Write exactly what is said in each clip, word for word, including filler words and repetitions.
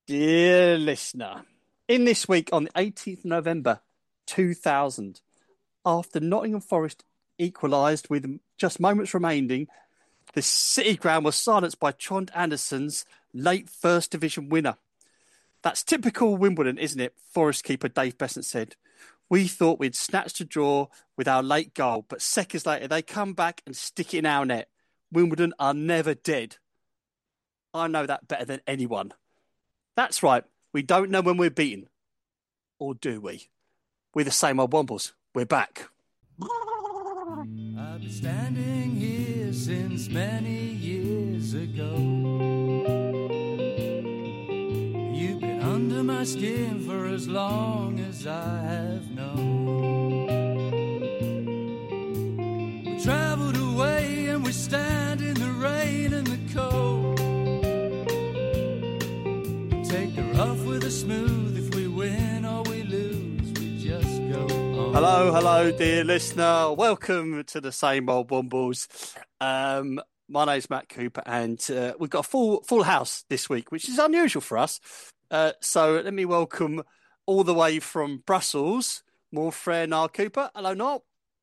Dear listener, in this week on the eighteenth of November two thousand, after Nottingham Forest equalised with just moments remaining, the City ground was silenced by Trond Anderson's late First Division winner. That's typical Wimbledon, isn't it? Forest keeper Dave Besant said. We thought we'd snatched a draw with our late goal, but seconds later they come back and stick it in our net. Wimbledon are never dead. I know that better than anyone. That's right. We don't know when we're beaten. Or do we? We're the same old Wombles. We're back. I've been standing here since many years ago. You've been under my skin for as long as I have known. We travelled away and we stand in the rain and the cold. Take the rough with the smooth. If we win or we lose, we just go on. Hello, hello, dear listener. Welcome to the Same Old Wombles. Um, my name's Matt Cooper, and uh, we've got a full full house this week, which is unusual for us. Uh, so let me welcome all the way from Brussels, mon frère Niall Cooper. Hello, Niall.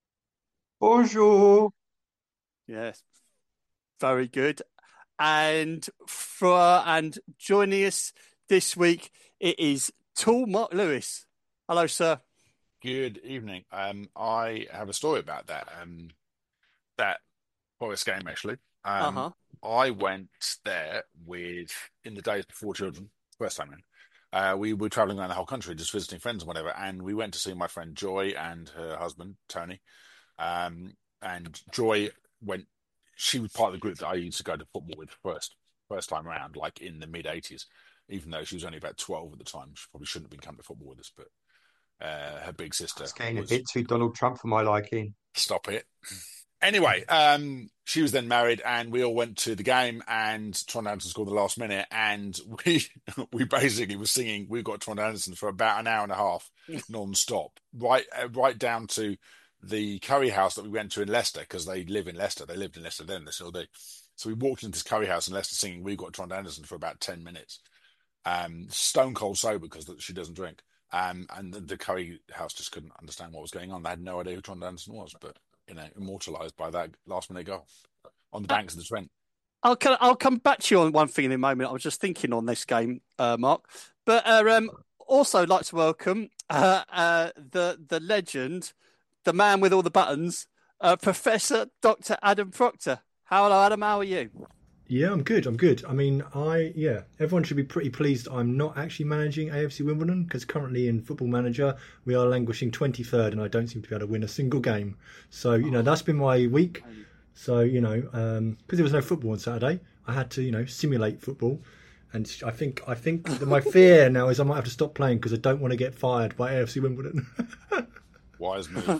Bonjour. Yes, very good. And for and joining us this week, it is tall Mark Lewis. Hello, sir. Good evening. Um, I have a story about that. Um, that Forest game actually. Um, Uh-huh. I went there with in the days before children, first time in. Uh, we were traveling around the whole country, just visiting friends and whatever. And we went to see my friend Joy and her husband Tony. Um, and Joy went. She was part of the group that I used to go to football with first, first time around, like in the mid eighties. Even though she was only about twelve at the time, she probably shouldn't have been coming to football with us. But uh, her big sister It's getting was. a bit too Donald Trump for my liking. Stop it. Anyway, um, she was then married, and we all went to the game. And Trond Anderson scored the last minute, and we we basically were singing. We got Trond Anderson for about an hour and a half, non-stop, right uh, right down to the curry house that we went to in Leicester, because they live in Leicester. They lived in Leicester then, they still do. So we walked into this curry house in Leicester singing. We got Trond Anderson for about ten minutes, um, stone cold sober because she doesn't drink. Um, and the, the curry house just couldn't understand what was going on. They had no idea who Trond Anderson was, but you know, immortalised by that last minute goal on the banks of the Trent. I'll I'll come back to you on one thing in a moment. I was just thinking on this game, uh, Mark, but uh, um, also like to welcome uh, uh, the the legend, the man with all the buttons, uh, Professor Doctor Adam Proctor. Hello, Adam. How are you? Yeah, I'm good. I'm good. I mean, I yeah, everyone should be pretty pleased I'm not actually managing A F C Wimbledon, because currently in Football Manager we are languishing twenty-third and I don't seem to be able to win a single game. So, you know, that's been my week. So, you know, um, because there was no football on Saturday, I had to, you know, simulate football. And I think I think that my fear now is I might have to stop playing because I don't want to get fired by A F C Wimbledon. Wise move.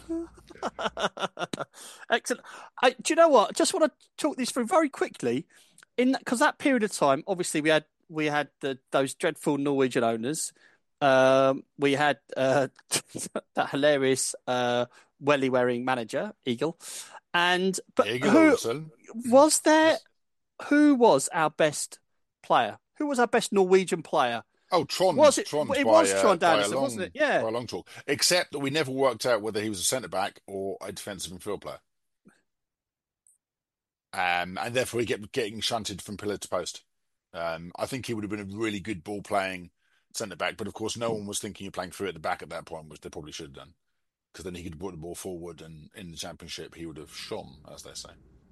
Excellent. I, do you know what? I just want to talk this through very quickly. In because that period of time, obviously we had we had the, those dreadful Norwegian owners. Um, we had uh, that hilarious uh, welly wearing manager Eagle, and but Eagle who Olsen. was there? Yes. Who was our best player? Who was our best Norwegian player? Oh, Trond. Was it? Trond It by, was uh, Trond by a Anderson, long, wasn't it? Yeah. by a long talk. Except that we never worked out whether he was a centre back or a defensive midfield player. Um, and therefore he kept getting shunted from pillar to post. Um, I think he would have been a really good ball playing centre back, but of course no one was thinking of playing through at the back at that point, which they probably should have done, because then he could put the ball forward, and in the Championship he would have shone, as they say.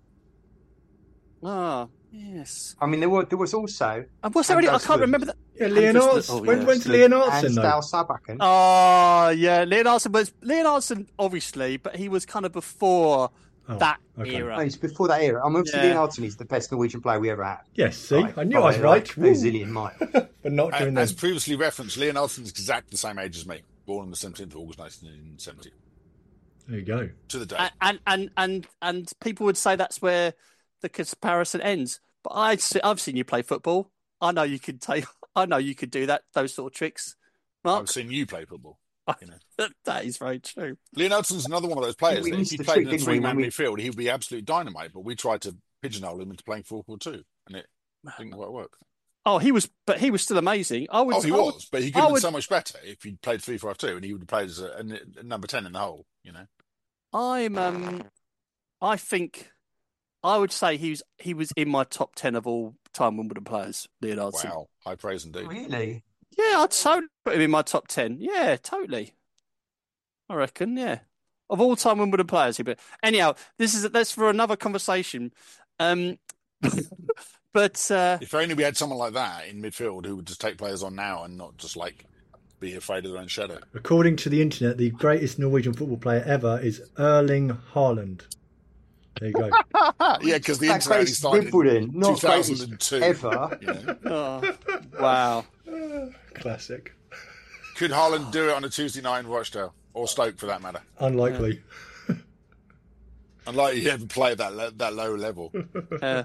Ah, yes. I mean, there were there was also And was there any? I Anders can't Lund. remember that. Yeah, Anders Lund. Leonards. Oh, when yes. when's and Leonardson though? Dale Sabakken. Oh, yeah, Leonardson was Leonardson, obviously, but he was kind of before Oh, that okay. No, era. it's before that era. I mean, obviously, Yeah. Leonardson is the best Norwegian player we ever had. Yes, see, Right, I knew I was by, right. like, Woo. a zillion miles. But not during And, that. as previously referenced, Leonardson's exactly the same age as me, born on the seventeenth of August nineteen seventy. There you go. To the day. And, and and and and people would say that's where the comparison ends. But I, I've seen you play football. I know you could take. I know you could do that. Those sort of tricks, Mark. I've seen you play football. You know. That is very true. Leonardson's another one of those players We that if missed he the played trick, in a didn't we, three-man when we- midfield, he would be absolute dynamite. But we tried to pigeonhole him into playing four four two, and it didn't quite work. Oh, he was, but he was still amazing. I would. Oh, he I would, was, but he could I have been would. so much better if he'd played three five two, and he would have played as a, a, a number ten in the hole. You know. I'm. Um. I think I would say he was. He was in my top ten of all time Wimbledon players. Leonardson. Wow, high praise indeed. Really? Yeah, I'd totally put him in my top ten. Yeah, totally. I reckon. Yeah, of all time Wimbledon players. He. But anyhow, this is that's for another conversation. Um. But uh, If only we had someone like that in midfield who would just take players on now and not just like be afraid of their own shadow. According to the internet, the greatest Norwegian football player ever is Erling Haaland. There you go. Yeah, because the That internet only greatest started Wimbledon, in not two thousand two. greatest ever. You know? oh, wow. Classic. Could Haaland do it on a Tuesday night in Rochdale or Stoke for that matter? Unlikely. Unlikely he ever play at that le- that low level. Uh,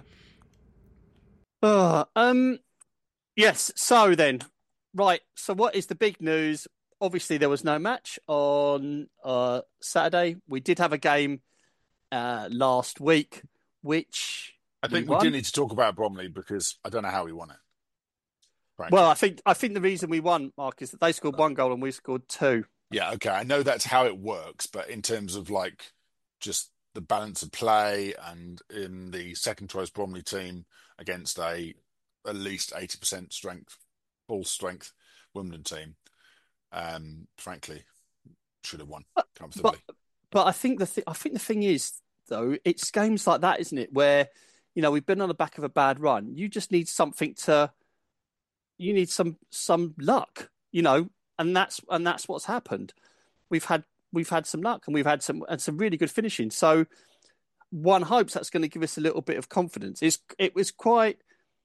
oh, um. Yes. So then, right. So what is the big news? Obviously, there was no match on uh, Saturday. We did have a game uh, last week, which I think we, we do need to talk about Bromley because I don't know how we won it. Frankly. Well, I think I think the reason we won, Mark, is that they scored one goal and we scored two. Yeah, okay. I know that's how it works, but in terms of like just the balance of play and in the second choice Bromley team against a at least eighty percent strength, full strength Wimbledon team, um, frankly, should have won comfortably. But, but I think the th- I think the thing is though, it's games like that, isn't it? Where, you know, we've been on the back of a bad run. You just need something to, you need some some luck, you know, and that's and that's what's happened. We've had we've had some luck and we've had some and some really good finishing. So one hopes that's going to give us a little bit of confidence. It's, it was quite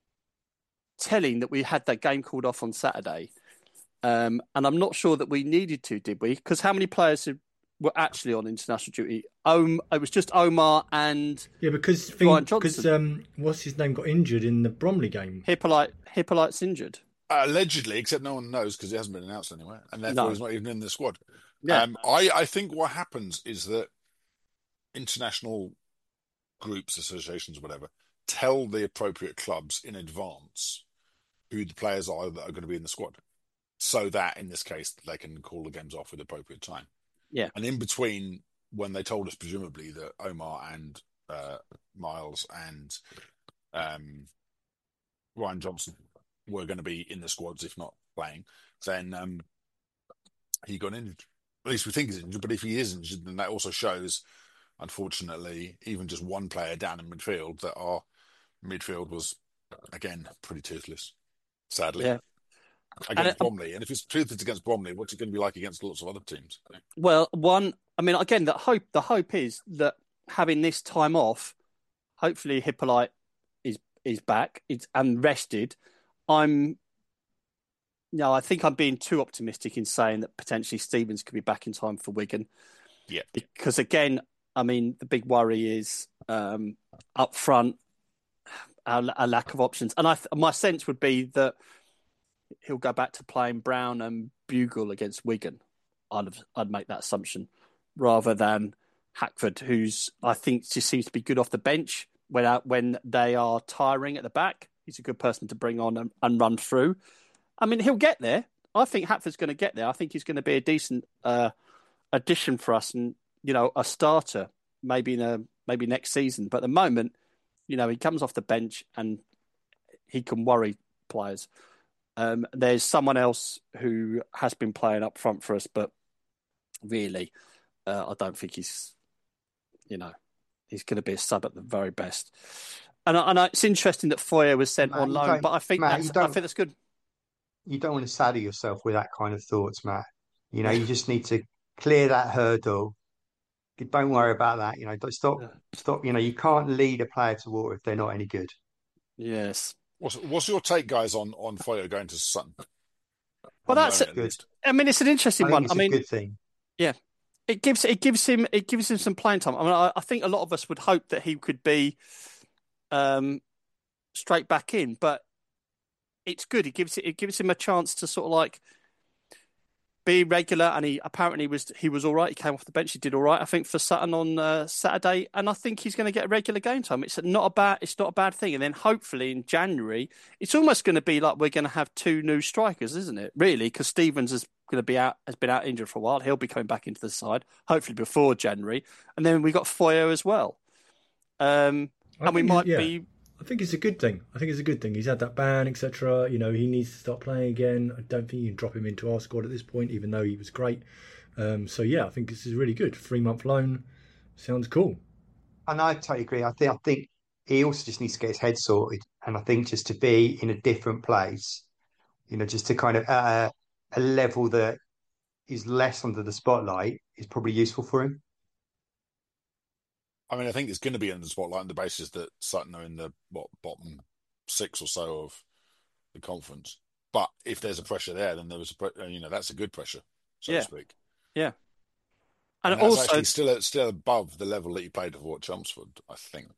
telling that we had that game called off on Saturday. Um, and I'm not sure that we needed to, did we? Because how many players were actually on international duty? Um, it was just Omar and yeah, because Ryan because um, what's his name got injured in the Bromley game. Hippolyte Hippolyte's injured. Uh, allegedly, except no one knows because it hasn't been announced anywhere, and therefore No. he's not even in the squad. Yeah. Um, I, I think what happens is that international groups, associations, whatever, tell the appropriate clubs in advance who the players are that are going to be in the squad, so that in this case they can call the games off with appropriate time. Yeah. And in between, when they told us presumably that Omar and uh, Miles and um, Ryan Johnson were going to be in the squads, if not playing, then um, he got injured. At least we think he's injured, but if he is injured, then that also shows, unfortunately, even just one player down in midfield, that our midfield was, again, pretty toothless, sadly, Yeah. against And, Bromley. And if it's toothless against Bromley, what's it going to be like against lots of other teams? Well, one, I mean, again, the hope, the hope is that having this time off, hopefully Hippolyte is is back is, and rested. I'm, no, I think I'm being too optimistic in saying that potentially Stevens could be back in time for Wigan. Yeah. Because again, I mean, the big worry is um, up front, a, a lack of options. And I, my sense would be that he'll go back to playing Brown and Bugle against Wigan. I'd have, I'd make that assumption rather than Hackford, who's I think just seems to be good off the bench when when they are tiring at the back. He's a good person to bring on and, and run through. I mean, he'll get there. I think Hackford's going to get there. I think he's going to be a decent uh, addition for us, and you know, a starter maybe in a maybe next season. But at the moment, you know, he comes off the bench and he can worry players. Um, there's someone else who has been playing up front for us, but really, uh, I don't think he's, you know, he's going to be a sub at the very best. And I, and I, it's interesting that Foyer was sent Matt, on you loan, don't- but I think Matt, that's, you I don't- think that's good. You don't want to saddle yourself with that kind of thoughts, Matt. You know, you just need to clear that hurdle. Don't worry about that. You know, don't stop, Yeah. stop. You know, you can't lead a player to water if they're not any good. Yes. What's, what's your take, guys, on on Foyo going to Sutton? Well, On that's loan, a- at Good. least. I mean, it's an I interesting think one. it's I a mean, good thing. it gives it gives him it gives him some playing time. I mean, I, I think a lot of us would hope that he could be um, straight back in, but it's good. It gives it, it gives him a chance to sort of like be regular, and he apparently was he was all right. He came off the bench. He did all right, I think, for Sutton on uh, Saturday, and I think he's going to get a regular game time. It's not a bad it's not a bad thing. And then hopefully in January, it's almost going to be like we're going to have two new strikers, isn't it? Really, because Stevens is going to be out has been out injured for a while. He'll be coming back into the side hopefully before January, and then we got Foyer as well. Um, and we might yeah. be. I think it's a good thing. I think it's a good thing. He's had that ban, et cetera. You know, he needs to start playing again. I don't think you can drop him into our squad at this point, even though he was great. Um, so yeah, I think this is really good. Three month loan sounds cool. And I totally agree. I think I think he also just needs to get his head sorted, and I think just to be in a different place, you know, just to kind of uh, a level that is less under the spotlight is probably useful for him. I mean, I think it's going to be in the spotlight on the basis that Sutton are in the what bottom six or so of the conference. But if there's a pressure there, then there was a pre- you know that's a good pressure, so Yeah. to speak. Yeah, and, And that's also actually still still above the level that he played for Chelmsford, I think.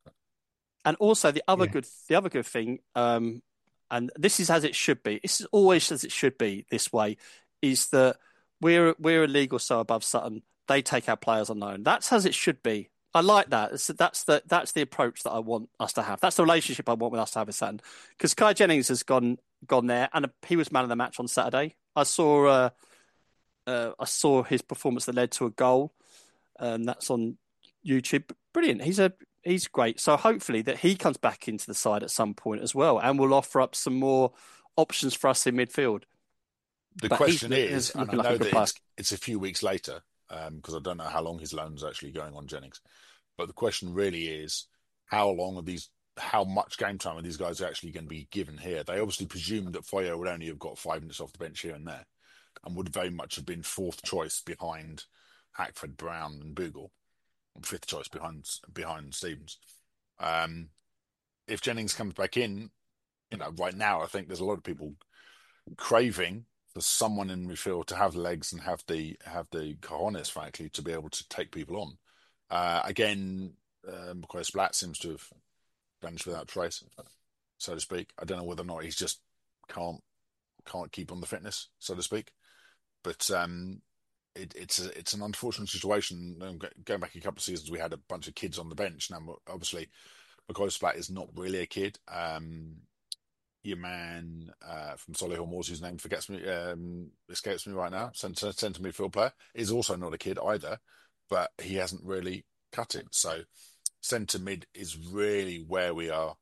and also the other Yeah. good the other good thing, um, and this is as it should be. This is always as it should be this way, is that we're we're a league or so above Sutton. They take our players on loan. That's as it should be. I like that. That's, that's the that's the approach that I want us to have. That's the relationship I want with us to have with Sutton. Because Kai Jennings has gone gone there, and he was man of the match on Saturday. I saw uh, uh, I saw his performance that led to a goal. Um, that's on YouTube. Brilliant. He's a he's great. So hopefully that he comes back into the side at some point as well, and will offer up some more options for us in midfield. The But question he's- is, he's and I looking like a know good that player. it's, it's a few weeks later, because I don't know how long his loan's actually going on Jennings. But the question really is, how long are these? How much game time are these guys actually going to be given here? They obviously presumed that Foyer would only have got five minutes off the bench here and there, and would very much have been fourth choice behind Hackford, Brown, and Bogle, and fifth choice behind behind Stevens. Um, if Jennings comes back in, you know, right now I think there's a lot of people craving for someone in midfield to have the legs and have the have the cojones, frankly, to be able to take people on. Uh, again, uh, McCoy Splat seems to have vanished without trace, so to speak. I don't know whether or not he's just can't can't keep on the fitness, so to speak. But um, it, it's a, it's an unfortunate situation. Going back a couple of seasons, we had a bunch of kids on the bench. Now, obviously, McCoy Splat is not really a kid. Um, your man uh, from Solihull Moors, whose name forgets me, um, escapes me right now, centre centre midfield player, is also not a kid either, but he hasn't really cut it. So centre mid is really where we are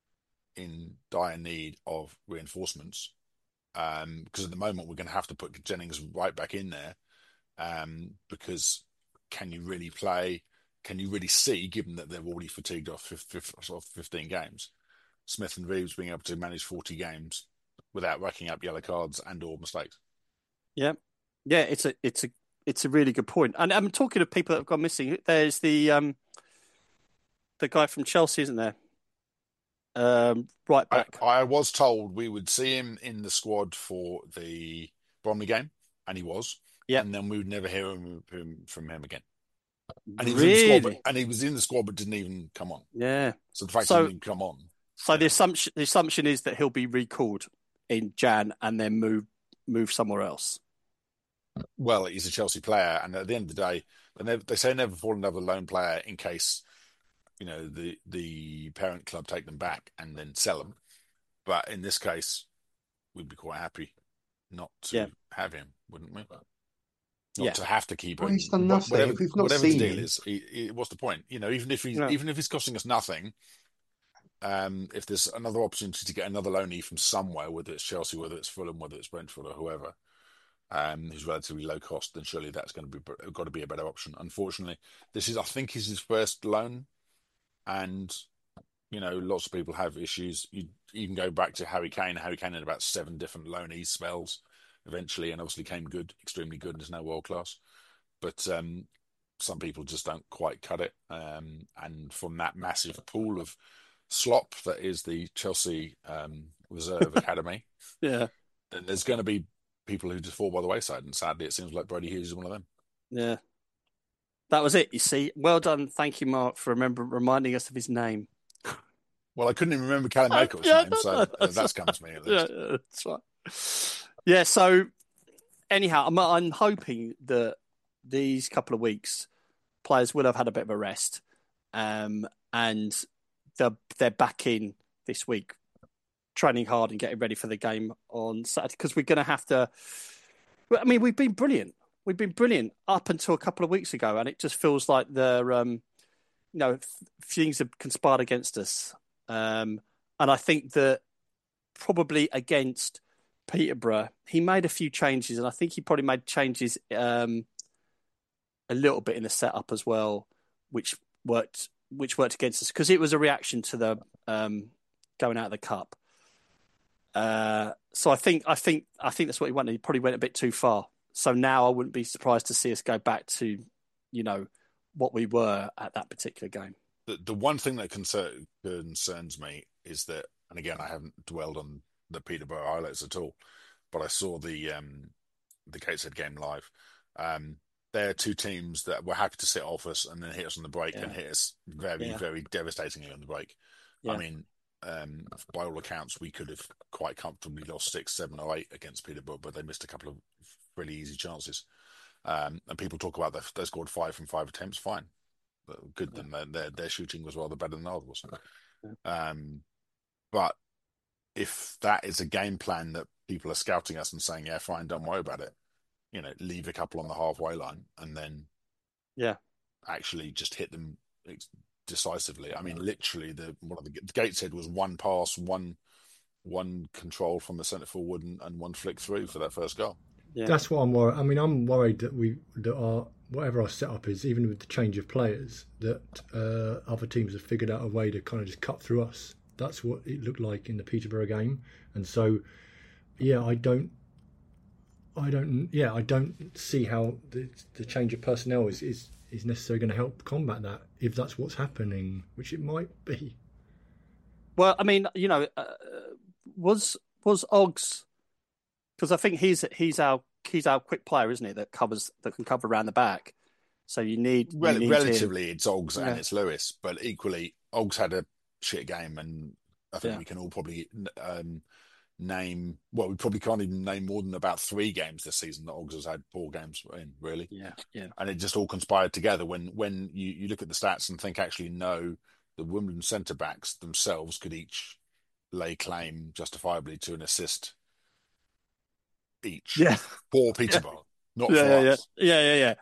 in dire need of reinforcements. Um, because at the moment we're going to have to put Jennings right back in there. Um, because can you really play? Can you really see, given that they've already fatigued off fifteen games? Smith and Reeves being able to manage forty games without racking up yellow cards and or mistakes. Yeah, yeah, it's a it's a it's a really good point. And I'm talking of people that have gone missing. There's the um the guy from Chelsea, isn't there? Um, right back. I, I was told we would see him in the squad for the Bromley game, and he was. Yeah, and then we would never hear him, him from him again. And he was really? in the squad, but, and he was in the squad, but didn't even come on. Yeah. So the fact So- he didn't come on. So the assumption the assumption is that he'll be recalled in Jan and then move move somewhere else. Well, he's a Chelsea player, and at the end of the day, they, never, they say never fall in love with a lone player in case, you know, the the parent club take them back and then sell them. But in this case, we'd be quite happy not to Yeah. have him, wouldn't we? Not Yeah. to have to keep Well, him. he's done Wha- nothing. Whatever, If we've not whatever the seen deal him- is, he, he, what's the point? You know, even if he's Yeah. even if he's costing us nothing, um, if there's another opportunity to get another loanee from somewhere, whether it's Chelsea, whether it's Fulham, whether it's Brentford or whoever, um, who's relatively low cost, then surely that's going to be got to be a better option. Unfortunately, this is I think is his first loan, and you know lots of people have issues. You you can go back to Harry Kane. Harry Kane had about seven different loanee spells eventually, and obviously came good, extremely good, and is now world class. But um, some people just don't quite cut it, um, and from that massive pool of slop that is the Chelsea um, Reserve Academy, Yeah. then there's going to be people who just fall by the wayside, and sadly, it seems like Brady Hughes is one of them. Yeah. That was it, you see. Well done. Thank you, Mark, for remember reminding us of his name. Well, I couldn't even remember Callum Uh, Maycock's yeah, name, no, so no, uh, that's that's come to me at Yeah, least. yeah, that's right. Yeah, so anyhow, I'm I'm hoping that these couple of weeks players will have had a bit of a rest, um, and they're they're back in this week, training hard and getting ready for the game on Saturday because we're going to have to. I mean, we've been brilliant. We've been brilliant up until a couple of weeks ago, and it just feels like the um, you know things have conspired against us. Um, and I think that probably against Peterborough, he made a few changes, and I think he probably made changes um, a little bit in the setup as well, which worked which worked against us because it was a reaction to the um, going out of the cup. Uh, so I think I think I think that's what he wanted. He probably went a bit too far. So now I wouldn't be surprised to see us go back to, you know, what we were at that particular game. The the one thing that concern, concerns me is that, and again, I haven't dwelled on the Peterborough highlights at all, but I saw the um, the Gateshead game live. Um, they're two teams that were happy to sit off us and then hit us on the break yeah. and hit us very, yeah. very devastatingly on the break. Yeah. I mean, um, by all accounts, we could have quite comfortably lost six, seven, or eight against Peterborough, but they missed a couple of really easy chances. Um, and people talk about that they scored five from five attempts. Fine, good. Yeah. Then their their shooting was rather better than ours was. Yeah. Um, but if that is a game plan that people are scouting us and saying, "Yeah, fine, don't worry about it," you know, leave a couple on the halfway line and then, yeah, actually just hit them decisively. I mean, literally, the one of the, the Gateshead was one pass, one one control from the centre forward, and, and one flick through for that first goal. Yeah. That's what I'm worried. I mean, I'm worried that we that our whatever our setup is, even with the change of players, that uh, other teams have figured out a way to kind of just cut through us. That's what it looked like in the Peterborough game, and so yeah, I don't, I don't, yeah, I don't see how the the change of personnel is is, is necessarily going to help combat that if that's what's happening, which it might be. Well, I mean, you know, uh, was was Oggs. Because I think he's he's our he's our quick player, isn't he? That covers that can cover around the back. So you need, you Rel- need relatively him. It's Oggs yeah. and it's Lewis, but equally Oggs had a shit game, and I think yeah. we can all probably um, name. Well, we probably can't even name more than about three games this season that Oggs has had poor games in. Really, yeah, yeah. And it just all conspired together when when you, you look at the stats and think actually no, the Wimbledon centre backs themselves could each lay claim justifiably to an assist each. Yeah. For Peterborough, yeah. not yeah, for yeah, us. Yeah, yeah, yeah.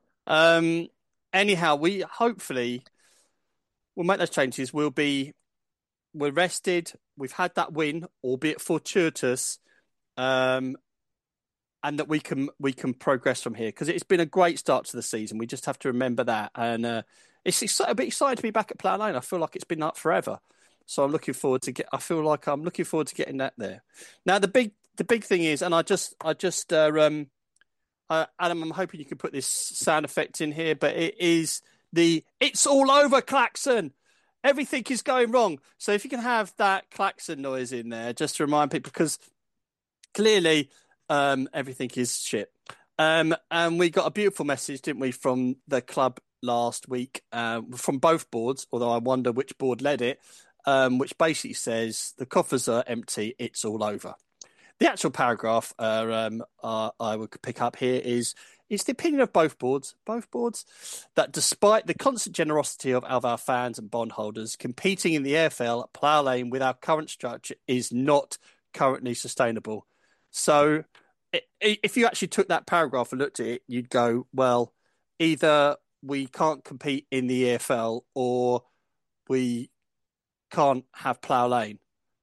Um, anyhow, we hopefully we'll make those changes. We'll be we're rested. We've had that win, albeit fortuitous, um, and that we can we can progress from here because it's been a great start to the season. We just have to remember that, and uh, it's exci- a bit exciting to be back at Plough Lane. I feel like it's been up forever, so I'm looking forward to get. I feel like I'm looking forward to getting that there. Now the big. The big thing is, and I just, I just, uh, um, uh, Adam, I'm hoping you can put this sound effect in here, but it is the "It's all over" klaxon. Everything is going wrong. So if you can have that klaxon noise in there, just to remind people, because clearly um, everything is shit. Um, and we got a beautiful message, didn't we, from the club last week, uh, from both boards, although I wonder which board led it, um, which basically says the coffers are empty, it's all over. The actual paragraph uh, um, uh, I would pick up here is, it's the opinion of both boards, both boards, that despite the constant generosity of, of our fans and bondholders, competing in the A F L at Plough Lane with our current structure is not currently sustainable. So it, if you actually took that paragraph and looked at it, you'd go, well, either we can't compete in the A F L or we can't have Plough Lane.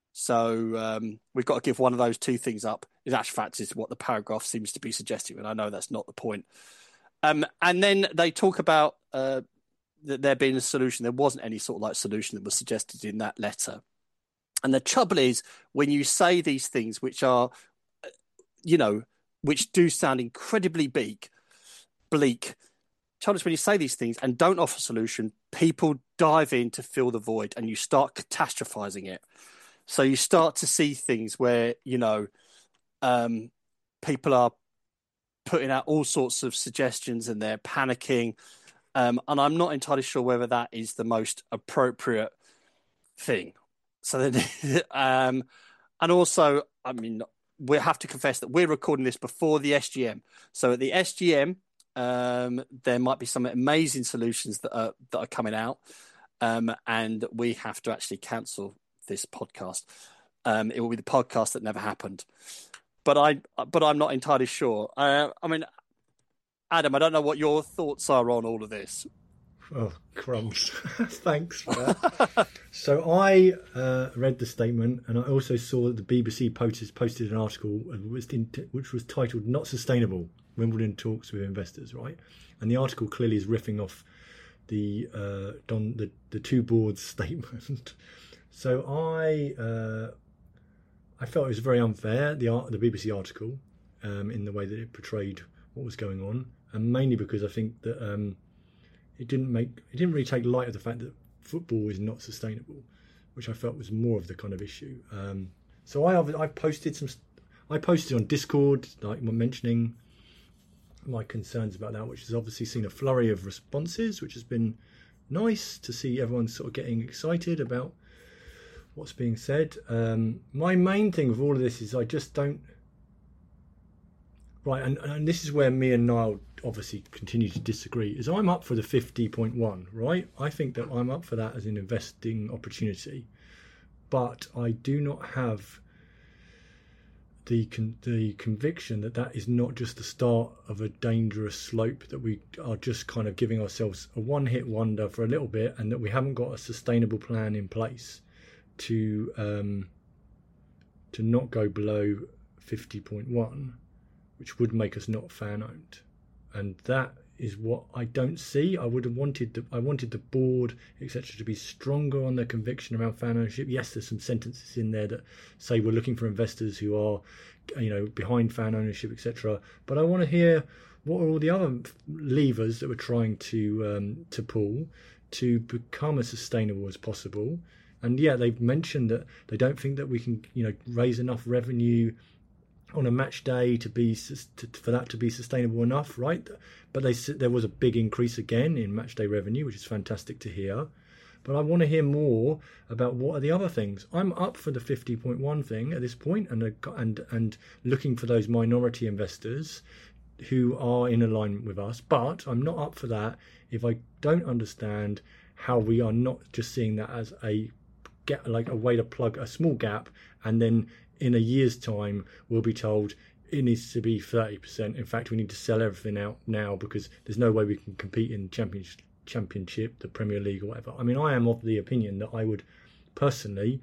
So um, we've got to give one of those two things up. In actual fact, is what the paragraph seems to be suggesting, and I know that's not the point. Um, and then they talk about uh, that there being a solution. There wasn't any sort of like solution that was suggested in that letter. And the trouble is, when you say these things, which are, you know, which do sound incredibly bleak, bleak. Trouble is when you say these things and don't offer a solution, people dive in to fill the void, and you start catastrophizing it. So you start to see things where, you know, um, people are putting out all sorts of suggestions and they're panicking. Um, and I'm not entirely sure whether that is the most appropriate thing. So then, um, and also, I mean, we have to confess that we're recording this before the S G M. So at the S G M, um, there might be some amazing solutions that are that are coming out, um, and we have to actually cancel this podcast. Um, it will be the podcast that never happened. But I, but I'm not entirely sure. Uh, I mean, Adam, I don't know what your thoughts are on all of this. Oh, crumbs. Thanks for that. So I uh, read the statement, and I also saw that the B B C posted, posted an article which was titled "Not Sustainable: Wimbledon Talks with Investors." Right, and the article clearly is riffing off the uh, Don the, the two boards statement. So I uh, I felt it was very unfair, the the B B C article, um, in the way that it portrayed what was going on, and mainly because I think that. Um, It didn't make. It didn't really take light of the fact that football is not sustainable, which I felt was more of the kind of issue. Um, so I, I posted some. I posted on Discord, like mentioning my concerns about that, which has obviously seen a flurry of responses, which has been nice to see everyone sort of getting excited about what's being said. Um, my main thing with all of this is I just don't. Right, and, and this is where me and Niall obviously continue to disagree, is I'm up for the fifty point one, right? I think that I'm up for that as an investing opportunity, but I do not have the con- the conviction that that is not just the start of a dangerous slope, that we are just kind of giving ourselves a one-hit wonder for a little bit, and that we haven't got a sustainable plan in place to um, to not go below fifty point one, which would make us not fan owned. And that is what I don't see. I would have wanted the, I wanted the board, et cetera, to be stronger on their conviction around fan ownership. Yes, there's some sentences in there that say we're looking for investors who are, you know, behind fan ownership, et cetera. But I want to hear what are all the other levers that we're trying to um, to pull to become as sustainable as possible. And yeah, they've mentioned that they don't think that we can, you know, raise enough revenue on a match day to be to, for that to be sustainable enough, right? But they there was a big increase again in match day revenue, which is fantastic to hear. But I want to hear more about what are the other things. I'm up for the fifty point one thing at this point, and and and looking for those minority investors who are in alignment with us. But I'm not up for that if I don't understand how we are not just seeing that as a get like a way to plug a small gap, and then in a year's time, we'll be told it needs to be thirty percent. In fact, we need to sell everything out now because there's no way we can compete in championship, championship, the Premier League or whatever. I mean, I am of the opinion that I would personally,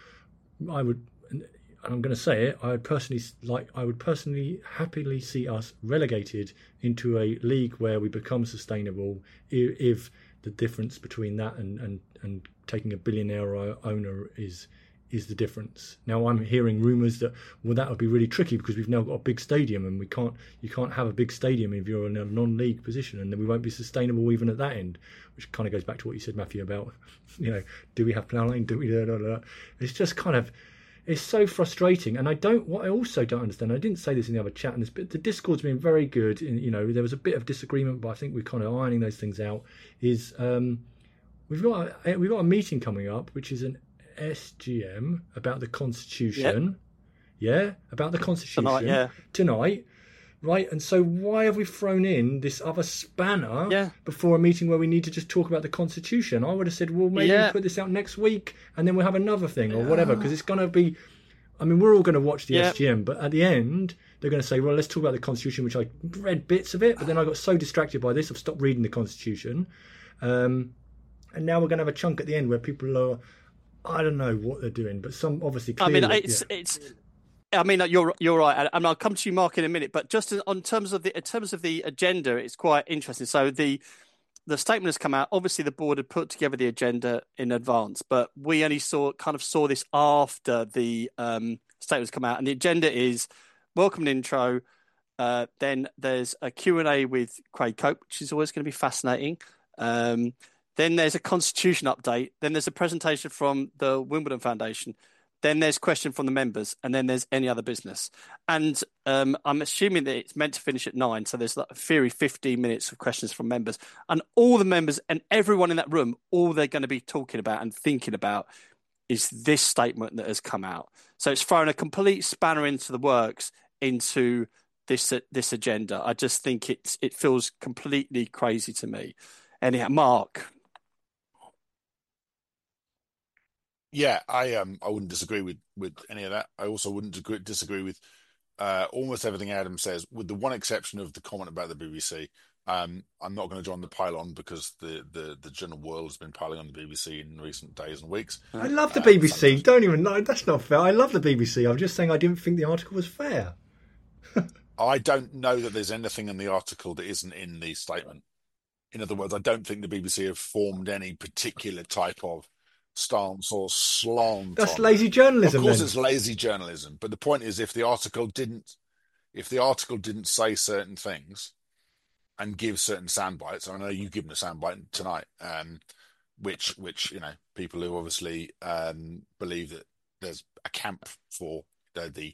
I would, and I'm going to say it, I would personally like, I would personally happily see us relegated into a league where we become sustainable if, if the difference between that and, and, and taking a billionaire owner is is the difference. Now I'm hearing rumours that well that would be really tricky because we've now got a big stadium and we can't you can't have a big stadium if you're in a non-league position, and then we won't be sustainable even at that end, which kind of goes back to what you said, Matthew, about, you know, do we have planning, do we da, da, da. It's just kind of, it's so frustrating. And I don't what I also don't understand, I didn't say this in the other chat, and this bit, the Discord's been very good in, you know, there was a bit of disagreement, but I think we're kind of ironing those things out, is um we've got a, we've got a meeting coming up which is an S G M about the Constitution, yep. yeah, about the Constitution tonight, yeah. tonight, right? And so why have we thrown in this other spanner yeah. before a meeting where we need to just talk about the Constitution? I would have said, well, maybe yeah. we put this out next week and then we'll have another thing or whatever, because it's going to be, I mean, we're all going to watch the yeah. S G M, but at the end, they're going to say, well, let's talk about the Constitution, which I read bits of it, but then I got so distracted by this, I've stopped reading the Constitution. Um, and now we're going to have a chunk at the end where people are, I don't know what they're doing, but some obviously clearly. I mean, it's yeah. it's. I mean, you're you're right, and I'll come to you, Mark, in a minute. But just on terms of the in terms of the agenda, it's quite interesting. So the the statement has come out. Obviously, the board had put together the agenda in advance, but we only saw kind of saw this after the um, statement has come out. And the agenda is welcome and intro. Uh, then there's a Q and A with Craig Cope, which is always going to be fascinating. Um, Then there's a Constitution update. Then there's a presentation from the Wimbledon Foundation. Then there's question from the members, and then there's any other business. And um, I'm assuming that it's meant to finish at nine, so there's like, theory fifteen minutes of questions from members. And all the members and everyone in that room, all they're going to be talking about and thinking about is this statement that has come out. So it's thrown a complete spanner into the works into this this agenda. I just think it's it feels completely crazy to me. Anyhow, Mark. Yeah, I um I wouldn't disagree with with any of that. I also wouldn't agree, disagree with uh, almost everything Adam says, with the one exception of the comment about the B B C. Um, I'm not going to join the pile-on because the, the, the general world has been piling on the B B C in recent days and weeks. I love the Uh, B B C. sometimes- Don't even know. That's not fair. I love the B B C. I'm just saying I didn't think the article was fair. I don't know that there's anything in the article that isn't in the statement. In other words, I don't think the B B C have formed any particular type of stance or slant. That's on lazy it. journalism. Of course, then. it's lazy journalism, but the point is, if the article didn't, if the article didn't say certain things and give certain sound bites, I know you've given a soundbite tonight, um, which which you know people who obviously um, believe that there's a camp for the, the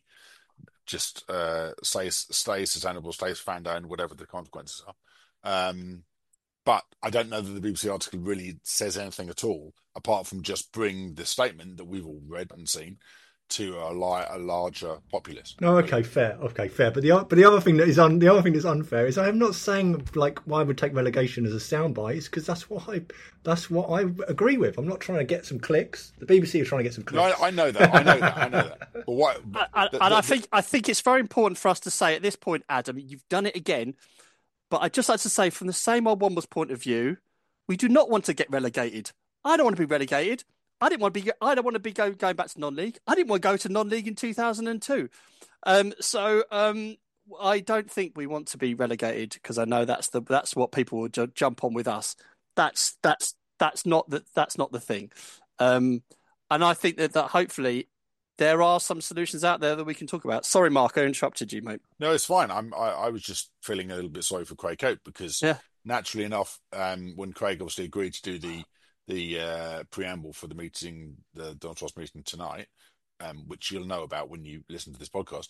just uh, stay stay sustainable, stay fan owned, whatever the consequences are. Um, but I don't know that the B B C article really says anything at all, apart from just bring the statement that we've all read and seen to a, li- a larger populace. No, okay, fair, okay, fair. But the but the other thing that is un, the other thing that's unfair is I'm not saying like why I would take relegation as a soundbite. It's because that's what I that's what I agree with. I'm not trying to get some clicks. The B B C are trying to get some No, clicks. I, I know that. I know that. I know that. But what? And, and the- I the- think I think it's very important for us to say at this point, Adam, you've done it again. But I'd just like to say, from the same old Wombers point of view, we do not want to get relegated. I don't want to be relegated. I didn't want to be. I don't want to be go, going back to non-league. I didn't want to go to non-league in two thousand two. Um, so um, I don't think we want to be relegated because I know that's the that's what people will ju- jump on with us. That's that's that's not the that's not the thing. Um, and I think that that hopefully there are some solutions out there that we can talk about. Sorry, Mark, I interrupted you, mate. No, it's fine. I'm. I, I was just feeling a little bit sorry for Craig Cope because, Yeah. naturally enough, um, when Craig obviously agreed to do the the uh, preamble for the meeting, the Donald Trust meeting tonight, um, which you'll know about when you listen to this podcast,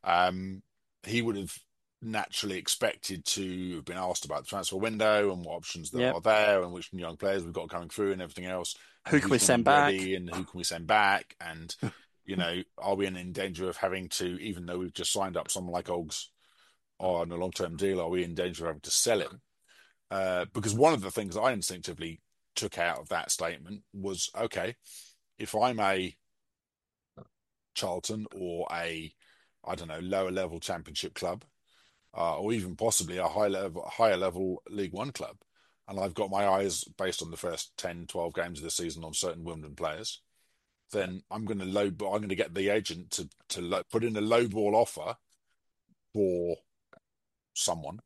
um, he would have naturally expected to have been asked about the transfer window and what options there Yep. are there and which young players we've got coming through and everything else. Who and can we who's send gonna be back? ready and who can we send back? And you know, are we in danger of having to, even though we've just signed up someone like Oggs on a long-term deal, are we in danger of having to sell him? Uh, because one of the things I instinctively took out of that statement was, okay, if I'm a Charlton or a, I don't know, lower level championship club, uh, or even possibly a high level, higher level League One club, and I've got my eyes based on the first ten, twelve games of the season on certain Wimbledon players, then I'm going to low, I'm going to get the agent to to low, put in a low ball offer for someone,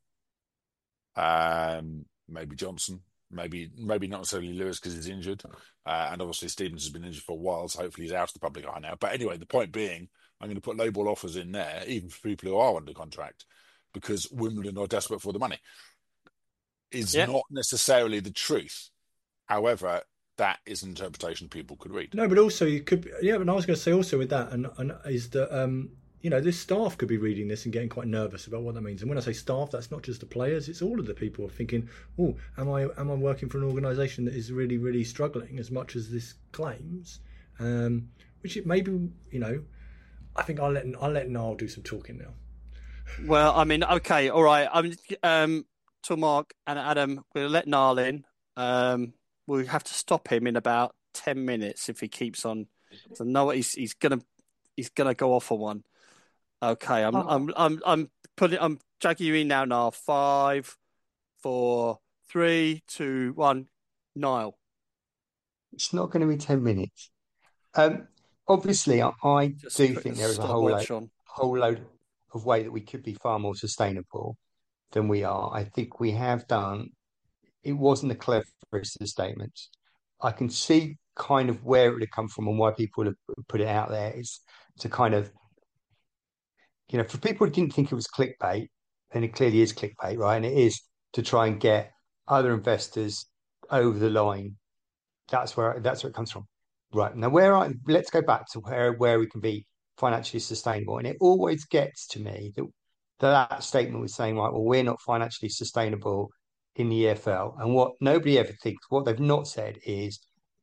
um, maybe Johnson, maybe maybe not necessarily Lewis because he's injured, uh, and obviously Stevens has been injured for a while, so hopefully he's out of the public eye now. But anyway, the point being, I'm going to put low ball offers in there, even for people who are under contract, because Wimbledon are desperate for the money. Is Yeah. not necessarily the truth. However, that is an interpretation people could read. No, but also you could, yeah. But I was going to say also with that, and, and is that um, you know, this staff could be reading this and getting quite nervous about what that means. And when I say staff, that's not just the players; it's all of the people thinking, "Oh, am I am I working for an organisation that is really really struggling as much as this claims?" Um, which it maybe, you know, I think I'll let I'll let Niall do some talking now. Well, I mean, okay, all right. I'm um, to Mark and Adam. We'll let Niall in. Um, we'll have to stop him in about ten minutes if he keeps on. So know what he's he's gonna he's gonna go off on one. Okay, I'm Oh. I'm I'm I'm putting I'm dragging you in now. Niall, five, four, three, two, one. Niall. It's not going to be ten minutes. Um, obviously, I, I Just do put think the there is a whole load, stopwatch on. whole load of way that we could be far more sustainable than we are. I think we have done. It wasn't the cleverest of statements. I can see kind of where it would have come from and why people have put it out there is to kind of, you know, for people who didn't think it was clickbait, then it clearly is clickbait, right? And it is to try and get other investors over the line. That's where that's where it comes from. Right. Now where I let's go back to where where we can be financially sustainable. And it always gets to me that that, that statement was saying, right, well, we're not financially sustainable in the E F L. And what nobody ever thinks, what they've not said is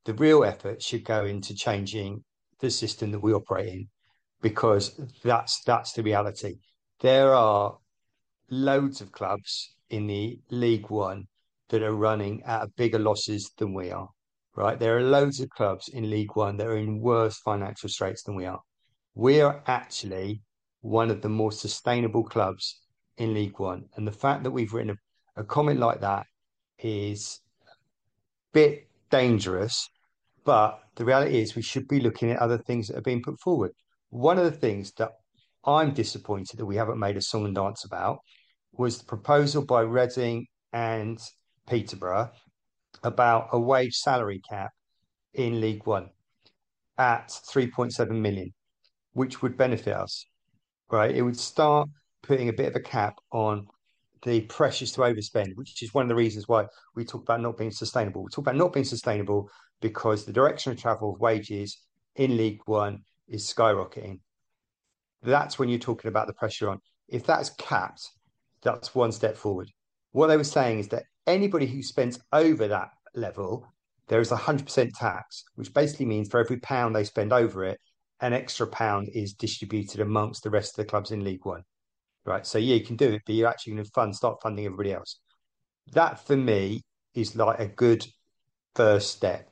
The real effort should go into changing the system that we operate in, because that's that's the reality. There are loads of clubs in the League One that are running at bigger losses than we are, right? There are loads of clubs in League One that are in worse financial straits than we are. We are actually one of the more sustainable clubs in League One. And the fact that we've written a, a comment like that is a bit dangerous, but the reality is we should be looking at other things that are being put forward. One of the things that I'm disappointed that we haven't made a song and dance about was the proposal by Reading and Peterborough about a wage salary cap in League One at three point seven million, which would benefit us, right? It would start putting a bit of a cap on the pressures to overspend, which is one of the reasons why we talk about not being sustainable. We talk about not being sustainable because the direction of travel of wages in League One is skyrocketing. That's when you're talking about the pressure on. If that's capped, that's one step forward. What they were saying is that anybody who spends over that level, there is one hundred percent tax, which basically means for every pound they spend over it, an extra pound is distributed amongst the rest of the clubs in League One. Right. So yeah, you can do it, but you're actually going to fund, start funding everybody else. That for me is like a good first step.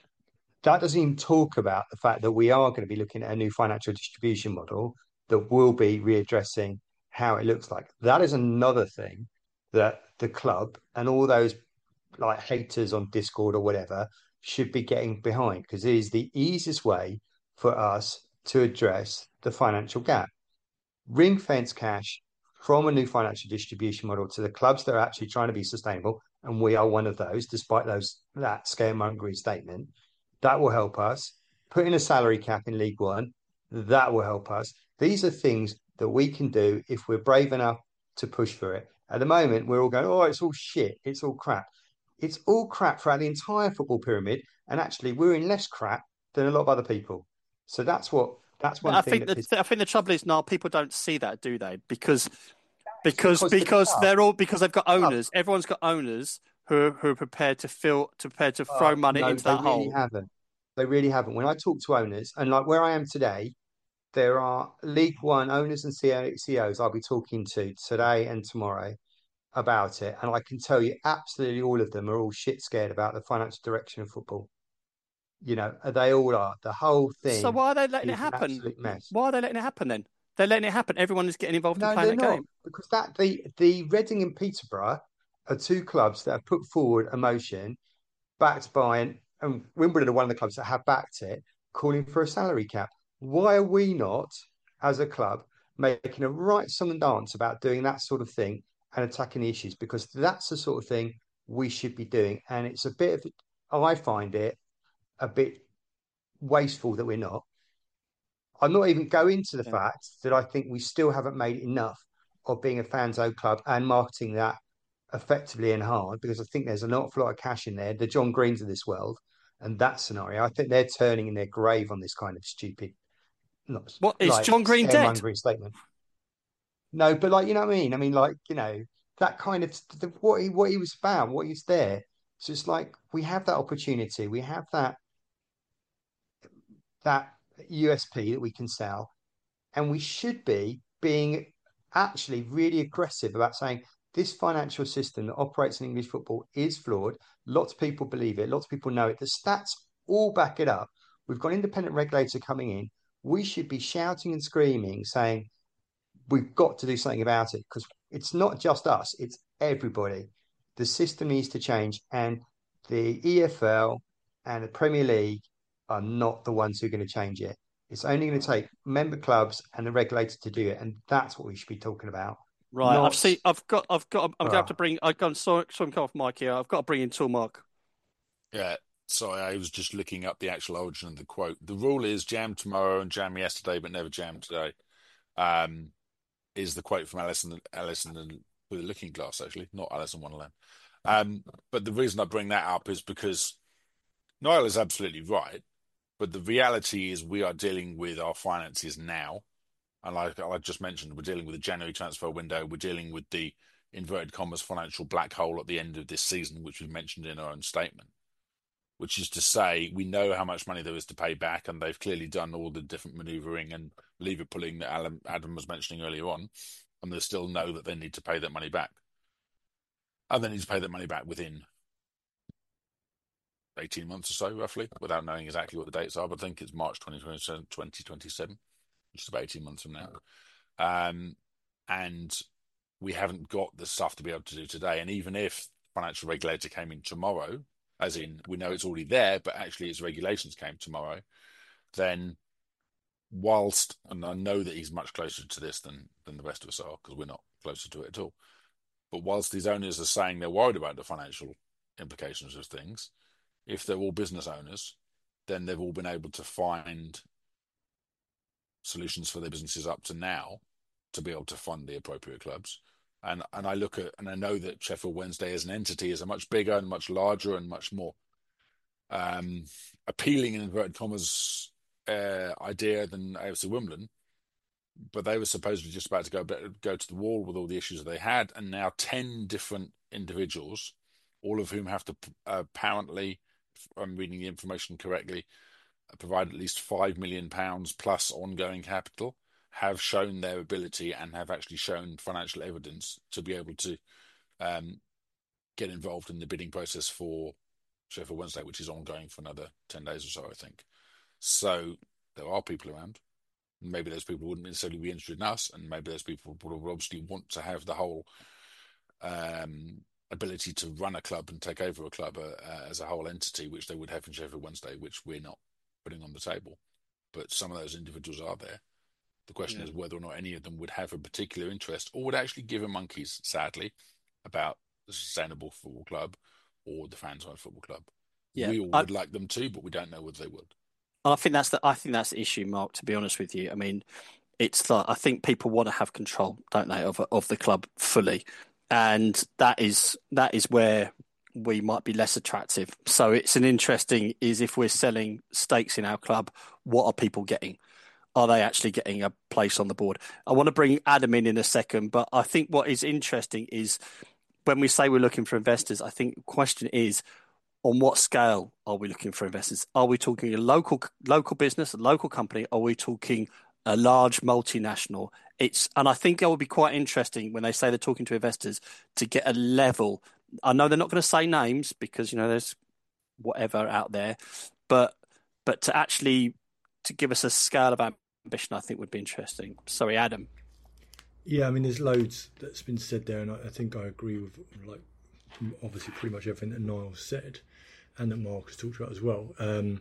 That doesn't even talk about the fact that we are going to be looking at a new financial distribution model that will be readdressing how it looks like. That is another thing that the club and all those like haters on Discord or whatever should be getting behind, because it is the easiest way for us to address the financial gap. Ring fence cash from a new financial distribution model to the clubs that are actually trying to be sustainable, and we are one of those, despite those that scaremongering statement. That will help us. Put in a salary cap in League One, that will help us. These are things that we can do if we're brave enough to push for it. At the moment, we're all going, oh, it's all shit, it's all crap. It's all crap throughout the entire football pyramid, and actually, we're in less crap than a lot of other people. So that's what that's one I thing think that the, I think the trouble is now people don't see that, do they? Because because because the because club- they're all because they've got owners. Everyone's got owners who are, who are prepared to fill to prepared to throw Uh, money no, into they that really hole. haven't. They really haven't. When I talk to owners, and like where I am today, there are League One owners and C E Os I'll be talking to today and tomorrow about it. And I can tell you absolutely all of them are all shit scared about the financial direction of football. You know, they all are. The whole So thing why are they letting it is an happen? absolute mess. Why are they letting it happen then? They're letting it happen. Everyone is getting involved in No, playing they're that not, game. because that the the Reading and Peterborough are two clubs that have put forward a motion backed by, and, and Wimbledon are one of the clubs that have backed it, calling for a salary cap. Why are we not, as a club, making a right song and dance about doing that sort of thing and attacking the issues? Because that's the sort of thing we should be doing. And it's a bit of, I find it a bit wasteful that we're not. I'm not even going to the Yeah. fact that I think we still haven't made enough of being a fans owned club and marketing that effectively and hard, because I think there's an awful lot of cash in there. The John Greens of this world and that scenario, I think they're turning in their grave on this kind of stupid, not What is like John Green dead? scaremongering statement. No, but like, you know what I mean? I mean, like, you know, that kind of the, what he what he was about, what he's there. So it's like we have that opportunity, we have that that U S P that we can sell, and we should be being actually really aggressive about saying this financial system that operates in English football is flawed. Lots of people believe it. Lots of people know it. The stats all back it up. We've got an independent regulator coming in. We should be shouting and screaming, saying we've got to do something about it, because it's not just us, it's everybody. The system needs to change, and the E F L and the Premier League are not the ones who are going to change it. It's only going to take member clubs and the regulator to do it, and that's what we should be talking about. Right. I've Not seen. I've got. I've got. I'm going to have uh, to bring. I've gone. Sorry, sorry, come off mic here. I've got to bring in Mark. Yeah, sorry, I was just looking up the actual origin of the quote. The rule is jam tomorrow and jam yesterday, but never jam today. Um, is the quote from Alison Alison with a Looking Glass, actually, not Alice in Wonderland. Um, but the reason I bring that up is because Niall is absolutely right, but the reality is we are dealing with our finances now. And like I just mentioned, we're dealing with the January transfer window. We're dealing with the inverted commas financial black hole at the end of this season, which we've mentioned in our own statement. which is to say we know how much money there is to pay back, and they've clearly done all the different manoeuvring and lever pulling that Alan, Adam was mentioning earlier on, and they still know that they need to pay that money back. And they need to pay that money back within eighteen months or so, roughly, without knowing exactly what the dates are, but I think it's March twenty twenty-seven, which is about eighteen months from now. Um, and we haven't got the stuff to be able to do today. And even if financial regulator came in tomorrow, as in we know it's already there, but actually its regulations came tomorrow, then whilst, and I know that he's much closer to this than, than the rest of us are, because we're not closer to it at all, but whilst these owners are saying they're worried about the financial implications of things, if they're all business owners, then they've all been able to find solutions for their businesses up to now to be able to fund the appropriate clubs. And and I look at, and I know that Sheffield Wednesday as an entity is a much bigger and much larger and much more um, appealing, in inverted commas, uh, idea than A F C Wimbledon. But they were supposedly just about to go go to the wall with all the issues that they had, and now ten different individuals, all of whom have to uh, apparently, if I'm reading the information correctly, provide at least five million pounds plus ongoing capital, have shown their ability and have actually shown financial evidence to be able to um, get involved in the bidding process for Sheffield Wednesday, which is ongoing for another ten days or so, I think. So there are people around. Maybe those people wouldn't necessarily be interested in us, and maybe those people would obviously want to have the whole um, ability to run a club and take over a club uh, as a whole entity, which they would have in Sheffield Wednesday, which we're not putting on the table. But some of those individuals are there. The question yeah. is whether or not any of them would have a particular interest or would actually give a monkeys, sadly, about the sustainable football club or the fans-owned football club. Yeah, we all I... would like them to, but we don't know whether they would. I think that's the I think that's the issue, Mark. To be honest with you, I mean, it's like I think people want to have control, don't they, of of the club fully, and that is that is where we might be less attractive. So it's an interesting is if we're selling stakes in our club, what are people getting? Are they actually getting a place on the board? I want to bring Adam in in a second, but I think what is interesting is when we say we're looking for investors, I think the question is, on what scale are we looking for investors? Are we talking a local local business, a local company? Are we talking a large multinational? It's and I think it will be quite interesting when they say they're talking to investors to get a level. I know they're not going to say names because you know there's whatever out there, but but to actually to give us a scale of ambition, I think would be interesting. Sorry, Adam. Yeah, I mean, there's loads that's been said there, and I, I think I agree with like obviously pretty much everything that Niall said. And that Mark has talked about as well. Um,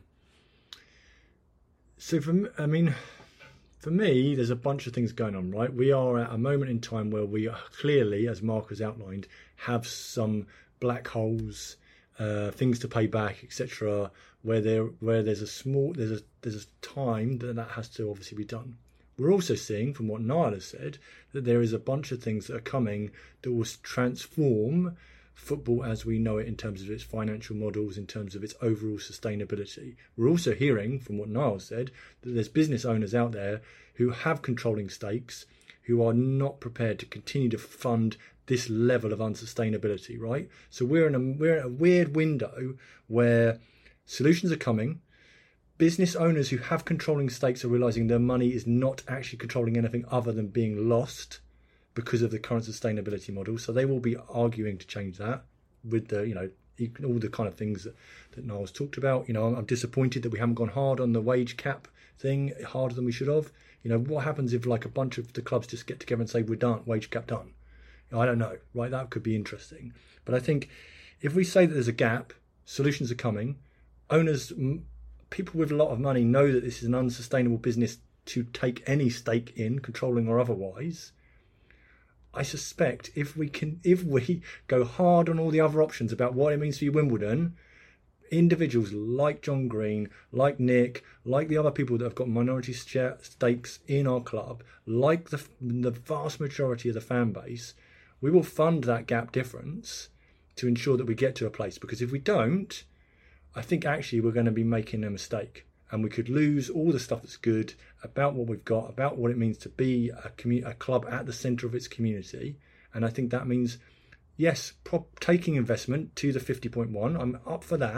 so, for I mean, for me, there's a bunch of things going on, right? We are at a moment in time where we are clearly, as Mark has outlined, have some black holes, uh, things to pay back, et cetera. Where there, where there's a small, there's a there's a time that that has to obviously be done. We're also seeing, from what Niall has said, that there is a bunch of things that are coming that will transform football as we know it in terms of its financial models, in terms of its overall sustainability. We're also hearing, from what Niall said, that there's business owners out there who have controlling stakes, who are not prepared to continue to fund this level of unsustainability, right? So we're in a we're in a weird window where solutions are coming. Business owners who have controlling stakes are realizing their money is not actually controlling anything other than being lost because of the current sustainability model. So they will be arguing to change that with the, you know, all the kind of things that, that Niall's talked about. You know, I'm, I'm disappointed that we haven't gone hard on the wage cap thing, harder than we should have. You know, what happens if like a bunch of the clubs just get together and say, we're done, wage cap done? You know, I don't know, right? That could be interesting. But I think if we say that there's a gap, solutions are coming, owners, people with a lot of money know that this is an unsustainable business to take any stake in, controlling or otherwise. I suspect if we can, if we go hard on all the other options about what it means for you Wimbledon, individuals like John Green, like Nick, like the other people that have got minority stakes in our club, like the the vast majority of the fan base, we will fund that gap difference to ensure that we get to a place. Because if we don't, I think actually we're going to be making a mistake. And we could lose all the stuff that's good about what we've got, about what it means to be a, commu- a club at the centre of its community. And I think that means, yes, prop- taking investment to the fifty point one. I'm up for that.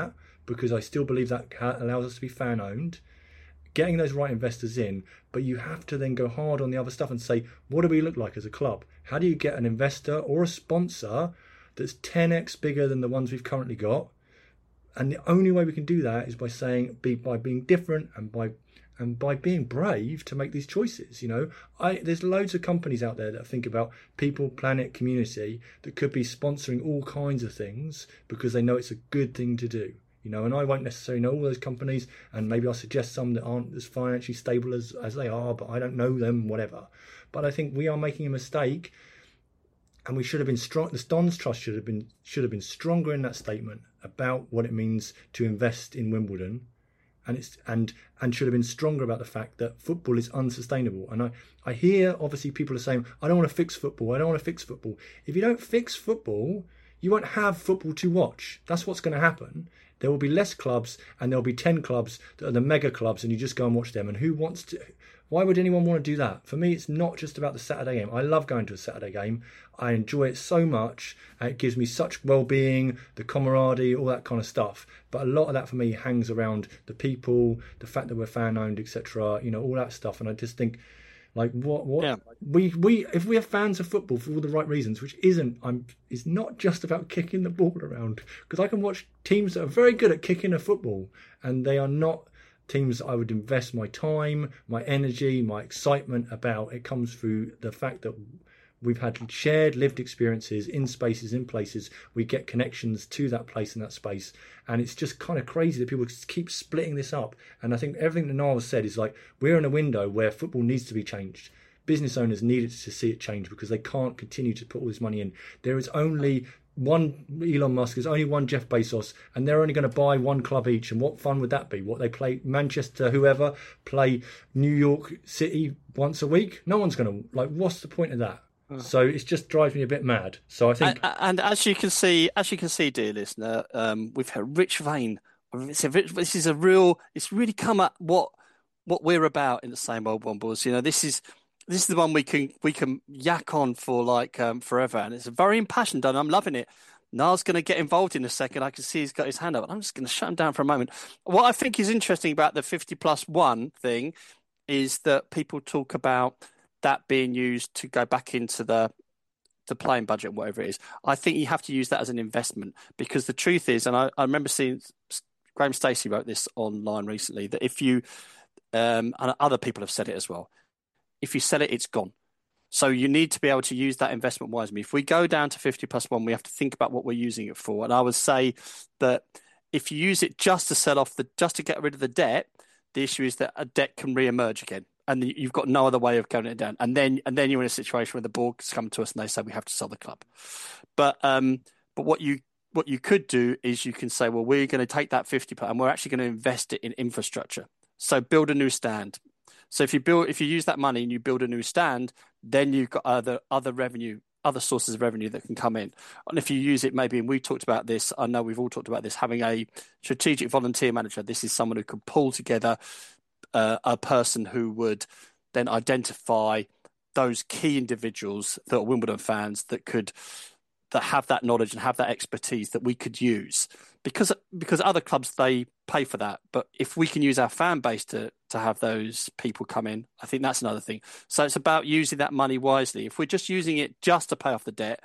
because I still believe that allows us to be fan owned, getting those right investors in. But you have to then go hard on the other stuff and say, what do we look like as a club? How do you get an investor or a sponsor that's ten x bigger than the ones we've currently got? And the only way we can do that is by saying, be by being different and by and by being brave to make these choices. You know, I there's loads of companies out there that think about people, planet, community that could be sponsoring all kinds of things because they know it's a good thing to do. You know, and I won't necessarily know all those companies, and maybe I'll suggest some that aren't as financially stable as, as they are, but I don't know them, whatever. But I think we are making a mistake, and we should have been strong. The Dons Trust should have been should have been stronger in that statement about what it means to invest in Wimbledon, and it's and and should have been stronger about the fact that football is unsustainable. And I, I hear obviously people are saying, I don't want to fix football. I don't want to fix football. If you don't fix football, you won't have football to watch. That's what's going to happen. There will be less clubs, and there will be ten clubs that are the mega clubs, and you just go and watch them. And who wants to? Why would anyone want to do that? For me, it's not just about the Saturday game. I love going to a Saturday game. I enjoy it so much. It gives me such well-being, the camaraderie, all that kind of stuff. But a lot of that for me hangs around the people, the fact that we're fan-owned, et cetera. You know, all that stuff. And I just think, like, what, what yeah. we we if we are fans of football for all the right reasons, which isn't, I'm, it's not just about kicking the ball around, because I can watch teams that are very good at kicking a football, and they are not teams I would invest my time, my energy, my excitement about. It comes through the fact that we've had shared lived experiences in spaces, in places. We get connections to that place and that space. And it's just kind of crazy that people just keep splitting this up. And I think everything that Niall said is like, we're in a window where football needs to be changed. Business owners needed to see it change because they can't continue to put all this money in. There is only one Elon Musk, there's only one Jeff Bezos, and they're only going to buy one club each. And what fun would that be? What, they play Manchester, whoever, play New York City once a week? No one's going to, like, what's the point of that? Oh. So it just drives me a bit mad. So I think, and, and as you can see, as you can see, dear listener, um, we've had Rich Vane. It's a, this is a real. It's really come at what what we're about in the Same Old Wombles. You know, this is this is the one we can we can yak on for like um, forever, and it's very impassioned, and I'm loving it. Niall's going to get involved in a second. I can see he's got his hand up. I'm just going to shut him down for a moment. What I think is interesting about the fifty plus one thing is that people talk about that being used to go back into the the playing budget, whatever it is. I think you have to use that as an investment, because the truth is, and I, I remember seeing Graham Stacey wrote this online recently, that if you, um, and other people have said it as well, if you sell it, it's gone. So you need to be able to use that investment wisely. If we go down to fifty plus one, we have to think about what we're using it for. And I would say that if you use it just to sell off the, just to get rid of the debt, the issue is that a debt can re-emerge again. And you've got no other way of counting it down. And then and then you're in a situation where the boards come to us and they say we have to sell the club. But um, but what you what you could do is you can say, well, we're going to take that fifty and we're actually going to invest it in infrastructure. So build a new stand. So if you build if you use that money and you build a new stand, then you've got other other revenue, other sources of revenue that can come in. And if you use it, maybe, and we talked about this, I know we've all talked about this, having a strategic volunteer manager. This is someone who can pull together Uh, a person who would then identify those key individuals that are Wimbledon fans that could that have that knowledge and have that expertise that we could use, because because other clubs, they pay for that, but if we can use our fan base to to have those people come in, I think that's another thing. So it's about using that money wisely. If we're just using it just to pay off the debt,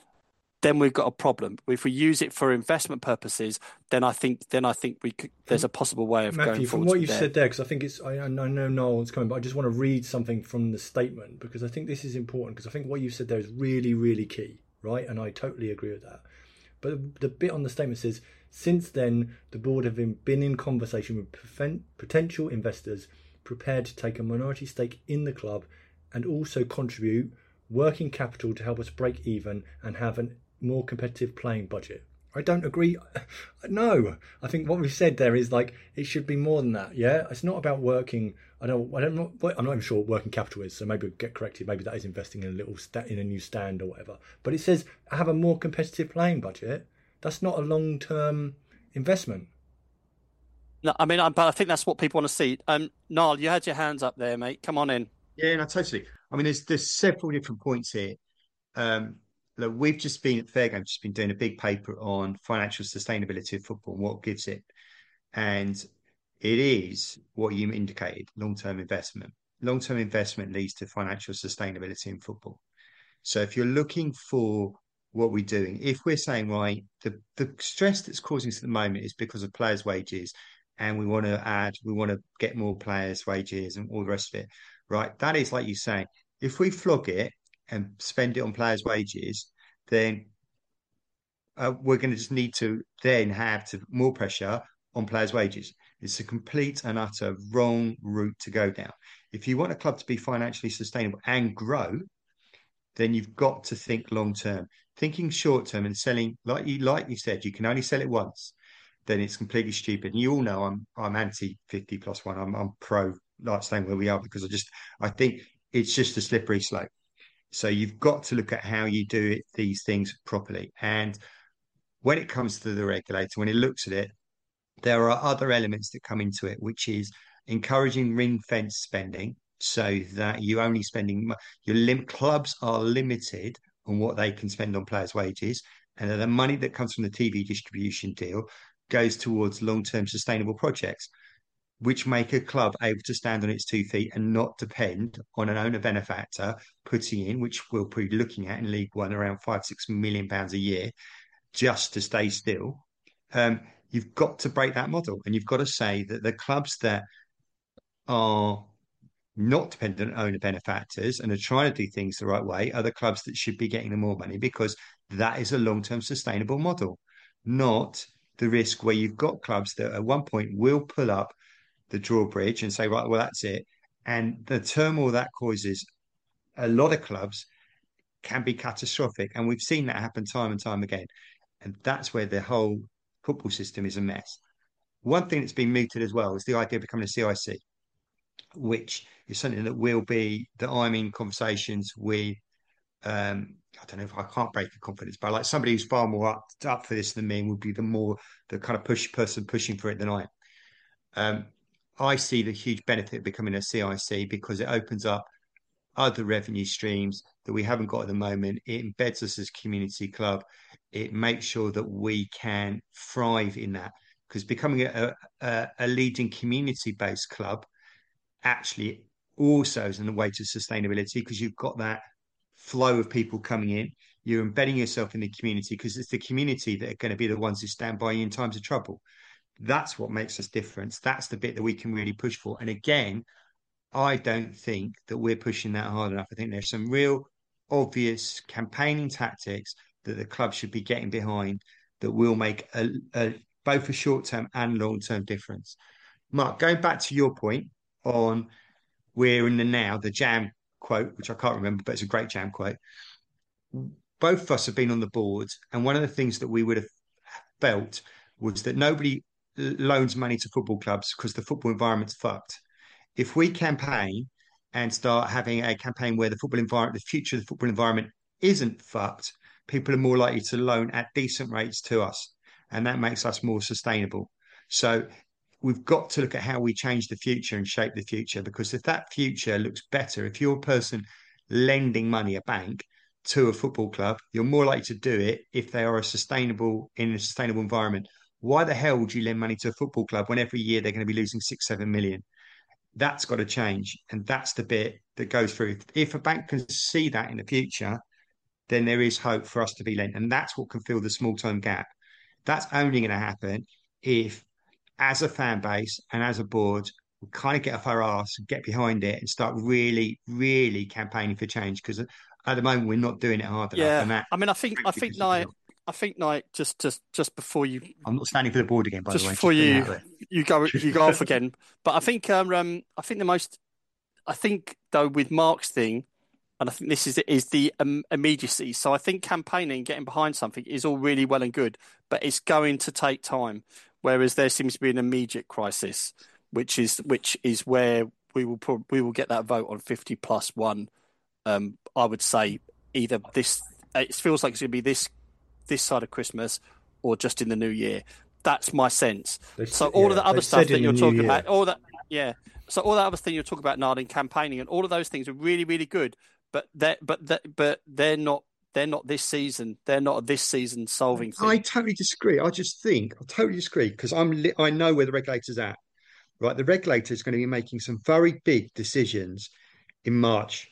then we've got a problem. If we use it for investment purposes, then I think then I think we could, there's a possible way of Matthew, going forward. From what you've there. said there, because I think it's I, I know Noel's coming, but I just want to read something from the statement, because I think this is important, because I think what you've said there is really, really key, right? And I totally agree with that. But the bit on the statement says, since then, the board have been, been in conversation with potential investors prepared to take a minority stake in the club and also contribute working capital to help us break even and have an more competitive playing budget. I don't agree. No, I think what we said there is like it should be more than that. Yeah, it's not about working. I don't. I don't. I'm not even sure what working capital is. So maybe we'll get corrected. Maybe that is investing in a little sta- in a new stand or whatever. But it says have a more competitive playing budget. That's not a long term investment. No, I mean, I, but I think that's what people want to see. Um, Niall, you had your hands up there, mate. Come on in. Yeah, no, totally. I mean, there's there's several different points here. Um, Look, we've just been at Fairgame, just been doing a big paper on financial sustainability of football and what gives it. And it is what you indicated, long-term investment. Long-term investment leads to financial sustainability in football. So if you're looking for what we're doing, if we're saying, right, the, the stress that's causing us at the moment is because of players' wages, and we want to add, we want to get more players' wages and all the rest of it, right? That is like you say, if we flog it and spend it on players' wages, then uh, we're going to just need to then have to more pressure on players' wages. It's a complete and utter wrong route to go down. If you want a club to be financially sustainable and grow, then you've got to think long term. Thinking short term and selling, like you like you said, you can only sell it once. Then it's completely stupid. And you all know I'm I'm anti fifty plus one. I'm I'm pro like staying where we are because I just I think it's just a slippery slope. So you've got to look at how you do it, these things properly. And when it comes to the regulator, when it looks at it, there are other elements that come into it, which is encouraging ring fence spending so that you only spending your lim- clubs are limited on what they can spend on players' wages, and that the money that comes from the T V distribution deal goes towards long-term sustainable projects, which make a club able to stand on its two feet and not depend on an owner benefactor putting in, which we'll be looking at in League One, around five, six million pounds a year just to stay still. Um, you've got to break that model, and you've got to say that the clubs that are not dependent on owner benefactors and are trying to do things the right way are the clubs that should be getting the more money, because that is a long-term sustainable model, not the risk where you've got clubs that at one point will pull up the drawbridge and say, right, well, that's it. And the turmoil that causes a lot of clubs can be catastrophic. And we've seen that happen time and time again. And that's where the whole football system is a mess. One thing that's been mooted as well is the idea of becoming a C I C, which is something that will be that I'm in conversations with. Um, I don't know if I can't break a confidence, but like somebody who's far more up, up for this than me would be the more the kind of push person pushing for it than I am. Um, I see the huge benefit of becoming a C I C because it opens up other revenue streams that we haven't got at the moment. It embeds us as a community club. It makes sure that we can thrive in that, because becoming a, a, a leading community-based club actually also is in a way to sustainability, because you've got that flow of people coming in. You're embedding yourself in the community because it's the community that are going to be the ones who stand by you in times of trouble. That's what makes us different. That's the bit that we can really push for. And again, I don't think that we're pushing that hard enough. I think there's some real obvious campaigning tactics that the club should be getting behind that will make a, a, both a short-term and long-term difference. Mark, going back to your point on we're in the now, the Jam quote, which I can't remember, but it's a great Jam quote. Both of us have been on the board, and one of the things that we would have felt was that nobody loans money to football clubs because the football environment's fucked. If we campaign and start having a campaign where the football environment, the future of the football environment isn't fucked, people are more likely to loan at decent rates to us, and that makes us more sustainable. So we've got to look at how we change the future and shape the future, because if that future looks better, if you're a person lending money, a bank, to a football club, you're more likely to do it if they are a sustainable in a sustainable environment. Why the hell would you lend money to a football club when every year they're going to be losing six, seven million? That's got to change. And that's the bit that goes through. If a bank can see that in the future, then there is hope for us to be lent. And that's what can fill the small term gap. That's only going to happen if, as a fan base and as a board, we kind of get off our arse and get behind it and start really, really campaigning for change. Because at the moment, we're not doing it hard enough. Yeah, And that, I mean, I think I think Knight, I think Knight, just just just before you, I'm not standing for the board again, by just the way. before just you you go you go off again. But I think um, um I think the most, I think though with Mark's thing, and I think this is is the um, immediacy. So I think campaigning, getting behind something is all really well and good, but it's going to take time. Whereas there seems to be an immediate crisis, which is which is where we will pro- we will get that vote on fifty plus one. Um, I would say either this, it feels like it's going to be this this side of Christmas or just in the new year. That's my sense. They So said- all yeah, of the other they stuff said that in you're the new talking year. about, all that, yeah. So all that other thing you're talking about, Nard, in campaigning, and all of those things are really, really good. But they but they, but they're not They're not this season. They're not a this season solving I thing. totally disagree. I just think I totally disagree because I'm li- I know where the regulator's at. Right, the regulator is going to be making some very big decisions in March.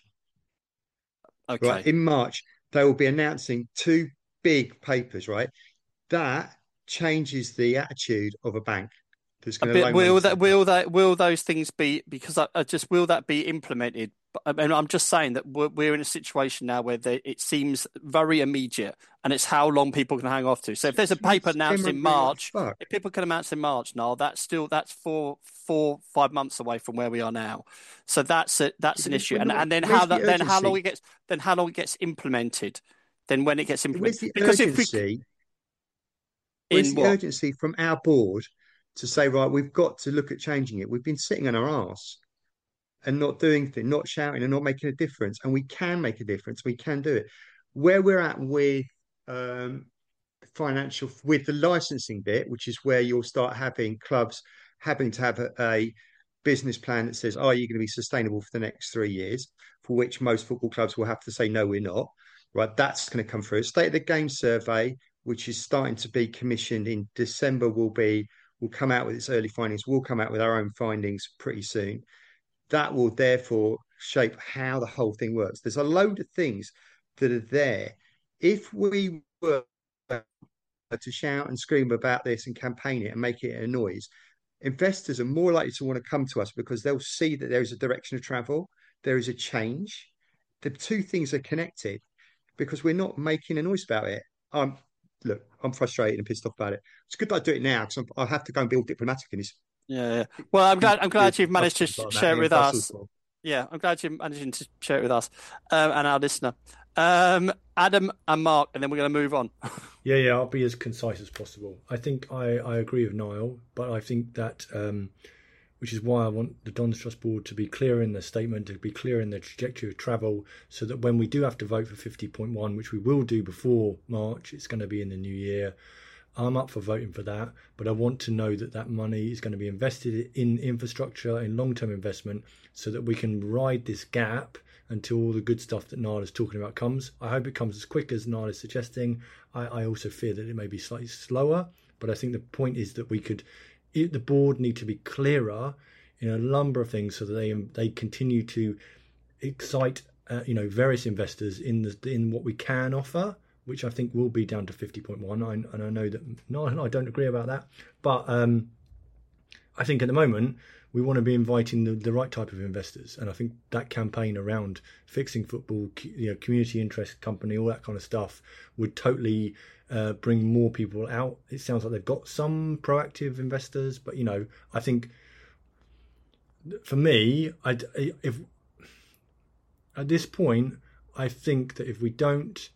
Right, Okay. in March they will be announcing two big papers. Right, that changes the attitude of a bank that's A going to bit. loan money Will to the that? club. Will that? Will those things be? Because I, I just will that be implemented? I mean, I'm just saying that we're, we're in a situation now where they, it seems very immediate, and it's how long people can hang off to. So if there's a paper announced in Remembering what the March, fuck. if people can announce in March, now that's still that's four, four, five months away from where we are now. So that's a, Yeah, that's but an if issue, we're and not, and then how where's the that then how long urgency? it gets then how long it gets implemented, then when it gets Where's implemented. the Because if we urgency? Where's in the what urgency from our board to say, right, we've got to look at changing it? We've been sitting on our arse and not doing things, not shouting and not making a difference. And we can make a difference. We can do it. Where we're at with um, financial, with the licensing bit, which is where you'll start having clubs having to have a, a business plan that says, are you going to be sustainable for the next three years? For which most football clubs will have to say, no, we're not. Right, that's going to come through. State of the game survey, which is starting to be commissioned in December, will be will come out with its early findings. We'll come out with our own findings pretty soon. That will therefore shape how the whole thing works. There's a load of things that are there. If we were to shout and scream about this and campaign it and make it a noise, investors are more likely to want to come to us because they'll see that there is a direction of travel, there is a change. The two things are connected because we're not making a noise about it. I'm look, I'm frustrated and pissed off about it. It's good that I do it now because I have to go and be all diplomatic in this. yeah, yeah. Well, I'm glad I'm glad you've managed to Brussels sh- like that, share it in with Brussels. us. Yeah, I'm glad you're managing to share it with us um, and our listener. Um, Adam and Mark, and then we're going to move on. Yeah, yeah, I'll be as concise as possible. I think I, I agree with Niall, but I think that, um, which is why I want the Don's Trust Board to be clear in their statement, to be clear in their trajectory of travel, so that when we do have to vote for fifty point one, which we will do before March, it's going to be in the new year. I'm up for voting for that, but I want to know that that money is going to be invested in infrastructure, in long-term investment, so that we can ride this gap until all the good stuff that Niall is talking about comes. I hope it comes as quick as Niall is suggesting. I, I also fear that it may be slightly slower, but I think the point is that we could, it, the board need to be clearer in a number of things so that they they continue to excite uh, you know various investors in the in what we can offer, which I think will be down to fifty point one. I, and I know that no, I don't agree about that, but um, I think at the moment we want to be inviting the, the right type of investors, and I think that campaign around fixing football, you know, community interest company, all that kind of stuff, would totally uh, bring more people out. It sounds like they've got some proactive investors, but you know, I think for me, I if at this point, I think that if we don't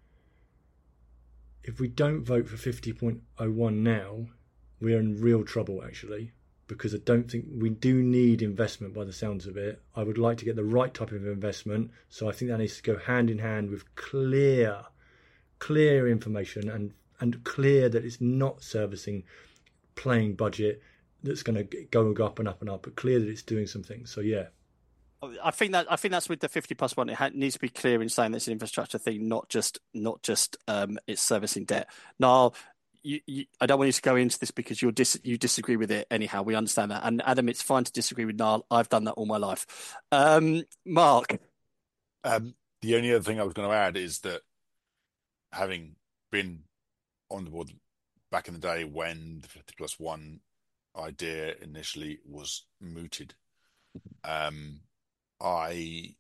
if we don't vote for fifty point oh one now, we're in real trouble actually, because I don't think we do need investment by the sounds of it. I would like to get the right type of investment, so I think that needs to go hand in hand with clear, clear information and and clear that it's not servicing playing budget that's going to go up and up and up, but clear that it's doing some things. So yeah. I think that I think that's with the fifty plus one. It ha- needs to be clear in saying that it's an infrastructure thing, not just not just um, it's servicing debt. Now, you, you, I don't want you to go into this because you dis- you disagree with it anyhow. We understand that, and Adam, it's fine to disagree with Niall. I've done that all my life. Um, Mark, Um, the only other thing I was going to add is that having been on the board back in the day when the fifty plus one idea initially was mooted, um, I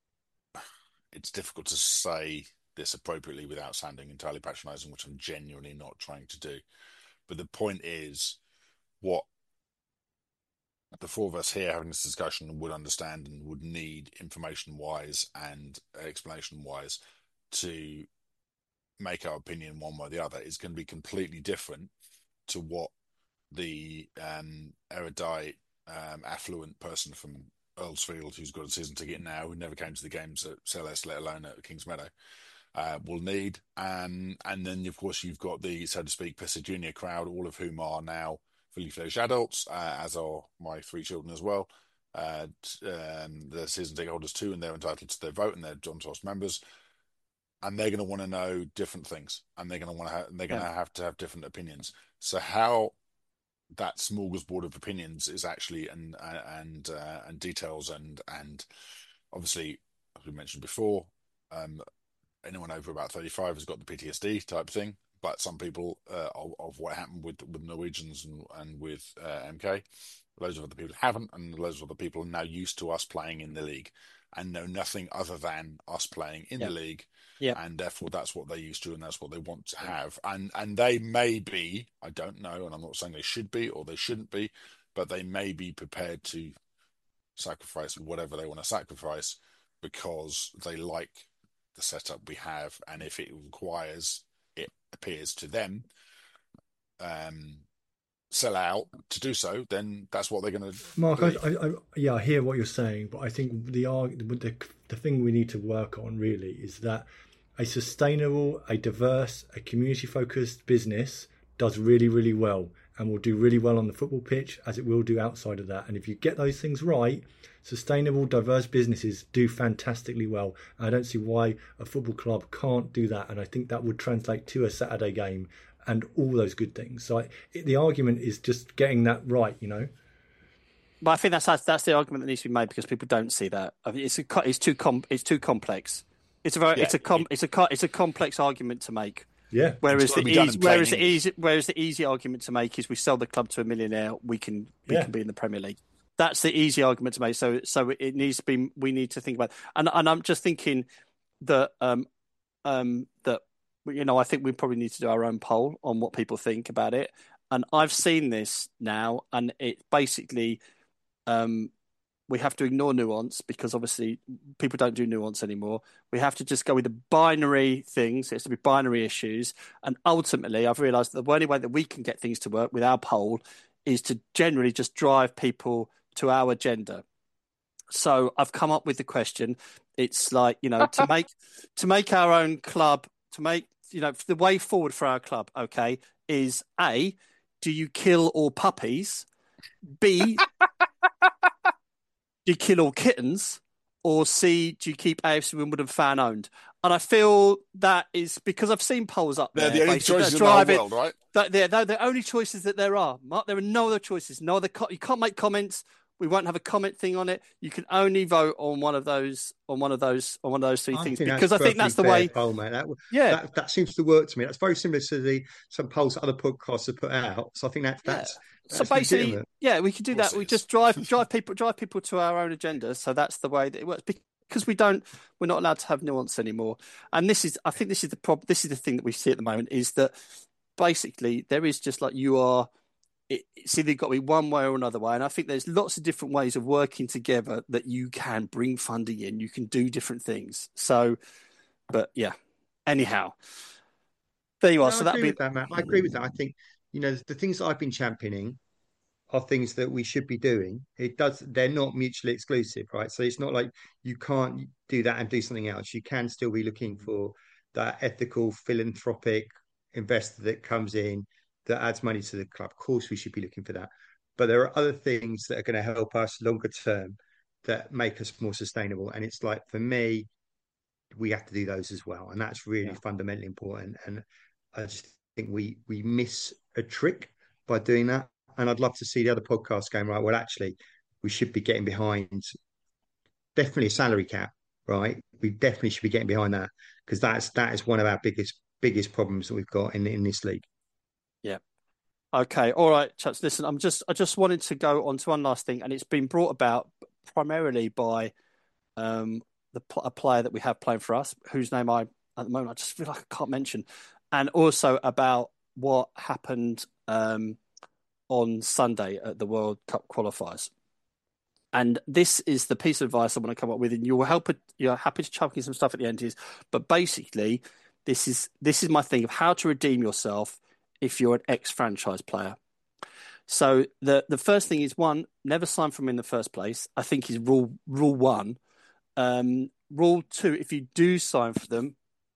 it's difficult to say this appropriately without sounding entirely patronizing, which I'm genuinely not trying to do. But the point is, what the four of us here having this discussion would understand and would need information wise and explanation wise to make our opinion one way or the other is going to be completely different to what the um, erudite, um, affluent person from Earlsfield, who's got a season ticket now, who never came to the games at Selhurst, let alone at Kings Meadow, uh, will need. Um, and then, of course, you've got the, so to speak, Pissa Junior crowd, all of whom are now fully fledged adults, uh, as are my three children as well. Uh, um, they're season ticket holders too, and they're entitled to their vote, and they're John Toss members. and they're going to want to know different things, and they're going to want to have, they're going to Yeah. have to have different opinions. So how that smorgasbord of opinions is actually and and uh, and details and and obviously, as we mentioned before, um, anyone over about thirty-five has got the P T S D type thing. But some people uh, of, of what happened with with Norwegians and and with uh, M K, loads of other people haven't, and loads of other people are now used to us playing in the league and know nothing other than us playing in Yeah. the league. Yeah. And therefore that's what they're used to and that's what they want to have. And and they may be, I don't know, and I'm not saying they should be or they shouldn't be, but they may be prepared to sacrifice whatever they want to sacrifice because they like the setup we have. And if it requires, it appears to them, um, sell out to do so, then that's what they're going to Mark, I, do. I, I, yeah, I hear what you're saying, but I think the, the the thing we need to work on really is that a sustainable, a diverse, a community-focused business does really, really well and will do really well on the football pitch as it will do outside of that. And if you get those things right, sustainable, diverse businesses do fantastically well. And I don't see why a football club can't do that. And I think that would translate to a Saturday game and all those good things. So I, it, the argument is just getting that right, you know. But I think that's that's, that's the argument that needs to be made because people don't see that. I mean, it's a, co- it's too com- it's too complex. It's a very Yeah, it's a com- it- it's a co- it's a complex argument to make. Yeah. Whereas It's gotta the be done easy, in plain whereas the English. easy whereas the easy argument to make is we sell the club to a millionaire, we can we Yeah. can be in the Premier League. That's the easy argument to make. So so it needs to be. We need to think about. And and I'm just thinking that um um that you know I think we probably need to do our own poll on what people think about it. And I've seen this now, and it basically um we have to ignore nuance because obviously people don't do nuance anymore. We have to just go with the binary things. It has to be binary issues. And ultimately, I've realised that the only way that we can get things to work with our poll is to generally just drive people to our agenda. So I've come up with the question. It's like, you know, to make to make our own club, to make, you know, the way forward for our club, okay, is A, do you kill all puppies? B, do you kill all kittens? Or C, do you keep A F C Wimbledon fan owned? And I feel that is because I've seen polls up They're there. the only basically, choices that in the whole drive it- world, right? that they're, they're the only choices that there are. Mark, there are no other choices. No other. Co- you can't make comments. We won't have a comment thing on it. You can only vote on one of those, on one of those, on one of those three I things think because I think perfectly that's the fair way. poll, mate. That, Yeah, that that seems to work to me. That's very similar to the some polls that other podcasts have put out. So I think that's yeah. that's So that's basically, legitimate. yeah, we can do Of course that. it We is. just drive drive people drive people to our own agenda. So that's the way that it works because we don't we're not allowed to have nuance anymore. And this is, I think, this is the problem. This is the thing that we see at the moment is that basically there is just like you are. It, it's either got to be one way or another way, and I think there's lots of different ways of working together that you can bring funding in. You can do different things. So, but yeah. Anyhow, there you are. No, I So that'll agree be with that, Matt. I agree with that. I think you know the things that I've been championing are things that we should be doing. It does, they're not mutually exclusive, right? So it's not like you can't do that and do something else. You can still be looking for that ethical, philanthropic investor that comes in that adds money to the club. Of course, we should be looking for that. But there are other things that are going to help us longer term that make us more sustainable. And it's like, for me, we have to do those as well. And that's really Yeah. fundamentally important. And I just think we we miss a trick by doing that. And I'd love to see the other podcasts going, right, well, actually, we should be getting behind definitely a salary cap, right? We definitely should be getting behind that because that's that is one of our biggest biggest problems that we've got in in this league. yeah. Okay, all right, chaps. Listen, I'm just I just wanted to go on to one last thing, and it's been brought about primarily by um the a player that we have playing for us, whose name I at the moment I just feel like I can't mention, and also about what happened um on Sunday at the World Cup qualifiers. And this is the piece of advice I want to come up with, and you'll help. You're happy to chuck in some stuff at the end, is but basically, this is this is my thing of how to redeem yourself if you're an ex-franchise player. So the the first thing is one, never sign for them in the first place. I think is rule rule one. Um, rule two, if you do sign for them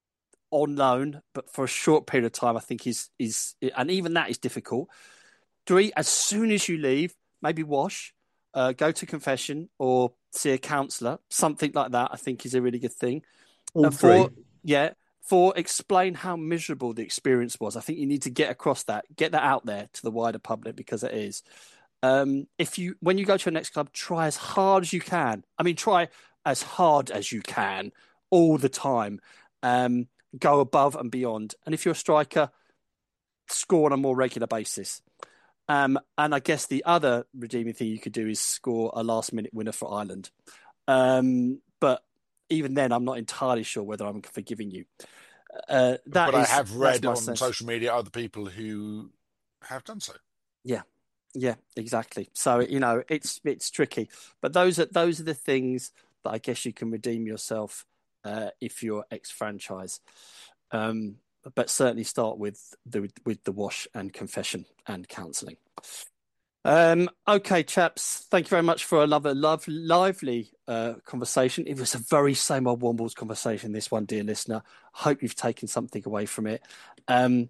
on loan, but for a short period of time, I think is is and even that is difficult. Three, as soon as you leave, maybe wash, uh, go to confession or see a counsellor, something like that. I think is a really good thing. All Uh, four, three. yeah. for explain how miserable the experience was. I think you need to get across that, get that out there to the wider public, because it is. Um, if you, when you go to your next club, try as hard as you can. I mean, try as hard as you can all the time. Um, go above and beyond. And if you're a striker, score on a more regular basis. Um, and I guess the other redeeming thing you could do is score a last-minute winner for Ireland. Um, but even then, I'm not entirely sure whether I'm forgiving you. Uh, that but is, I have read on sense. social media other people who have done so. Yeah, yeah, exactly. So you know, it's it's tricky. But those are those are the things that I guess you can redeem yourself uh, if you're ex-franchise. Um, but certainly start with the with the wash and confession and counselling. Um, okay, chaps, thank you very much for another love, lively uh, conversation. It was a very same old Wombles conversation, this one, dear listener. Hope you've taken something away from it. Um,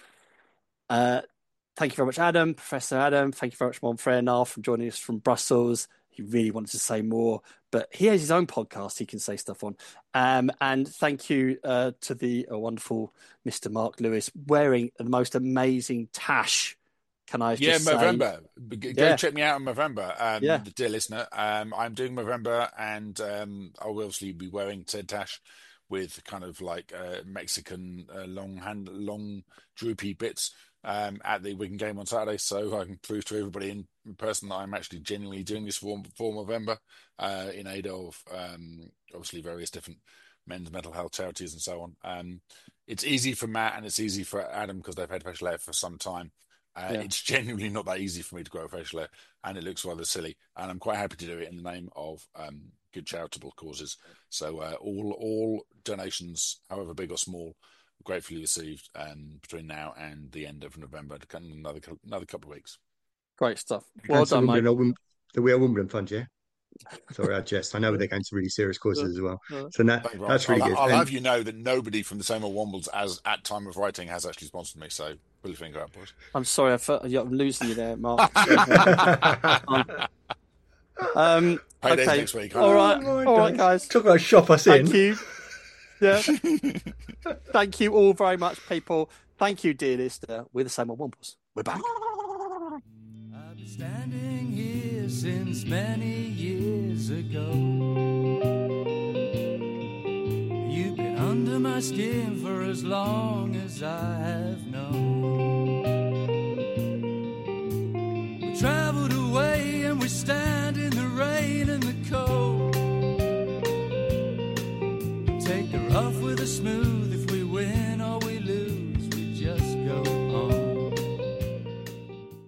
uh, thank you very much, Adam, Professor Adam. Thank you very much, Monfrey, for joining us from Brussels. He really wanted to say more, but he has his own podcast he can say stuff on. Um, and thank you uh, to the uh, wonderful Mister Mark Lewis, wearing the most amazing tash. Can I yeah, just November. Say... Go yeah. check me out in November, um, yeah. dear listener. Um, I'm doing November, and um, I will obviously be wearing said tash with kind of like uh, Mexican uh, long hand, long droopy bits um, at the Wigan game on Saturday, so I can prove to everybody in person that I'm actually genuinely doing this for, for November uh, in aid of um, obviously various different men's mental health charities and so on. Um, it's easy for Matt and it's easy for Adam because they've had facial hair for some time. Uh, yeah. It's genuinely not that easy for me to grow a facial hair, and it looks rather silly. And I'm quite happy to do it in the name of um, good charitable causes. So uh, all all donations, however big or small, gratefully received um, between now and the end of November, another another couple of weeks. Great stuff. Well done, mate. The We Are Wimbledon Fund, yeah. Sorry, I jest. I know they're going to really serious causes as well. So that, that's really I'll, good. I'll and, have you know that nobody from the same old Wombles as at time of writing has actually sponsored me. So pull your finger up, boys. I'm sorry, I felt, I'm losing you there, Mark. um, Payday okay. next week. All right, oh all right, guys. Talk about shop us Thank in. Thank you. Yeah. Thank you all very much, people. Thank you, dear listener. We're the same old Wombles. We're back. I've been standing here since many years ago. You've been under my skin for as long as I have known. We traveled away and we stand in the rain and the cold. Take the rough with the smooth.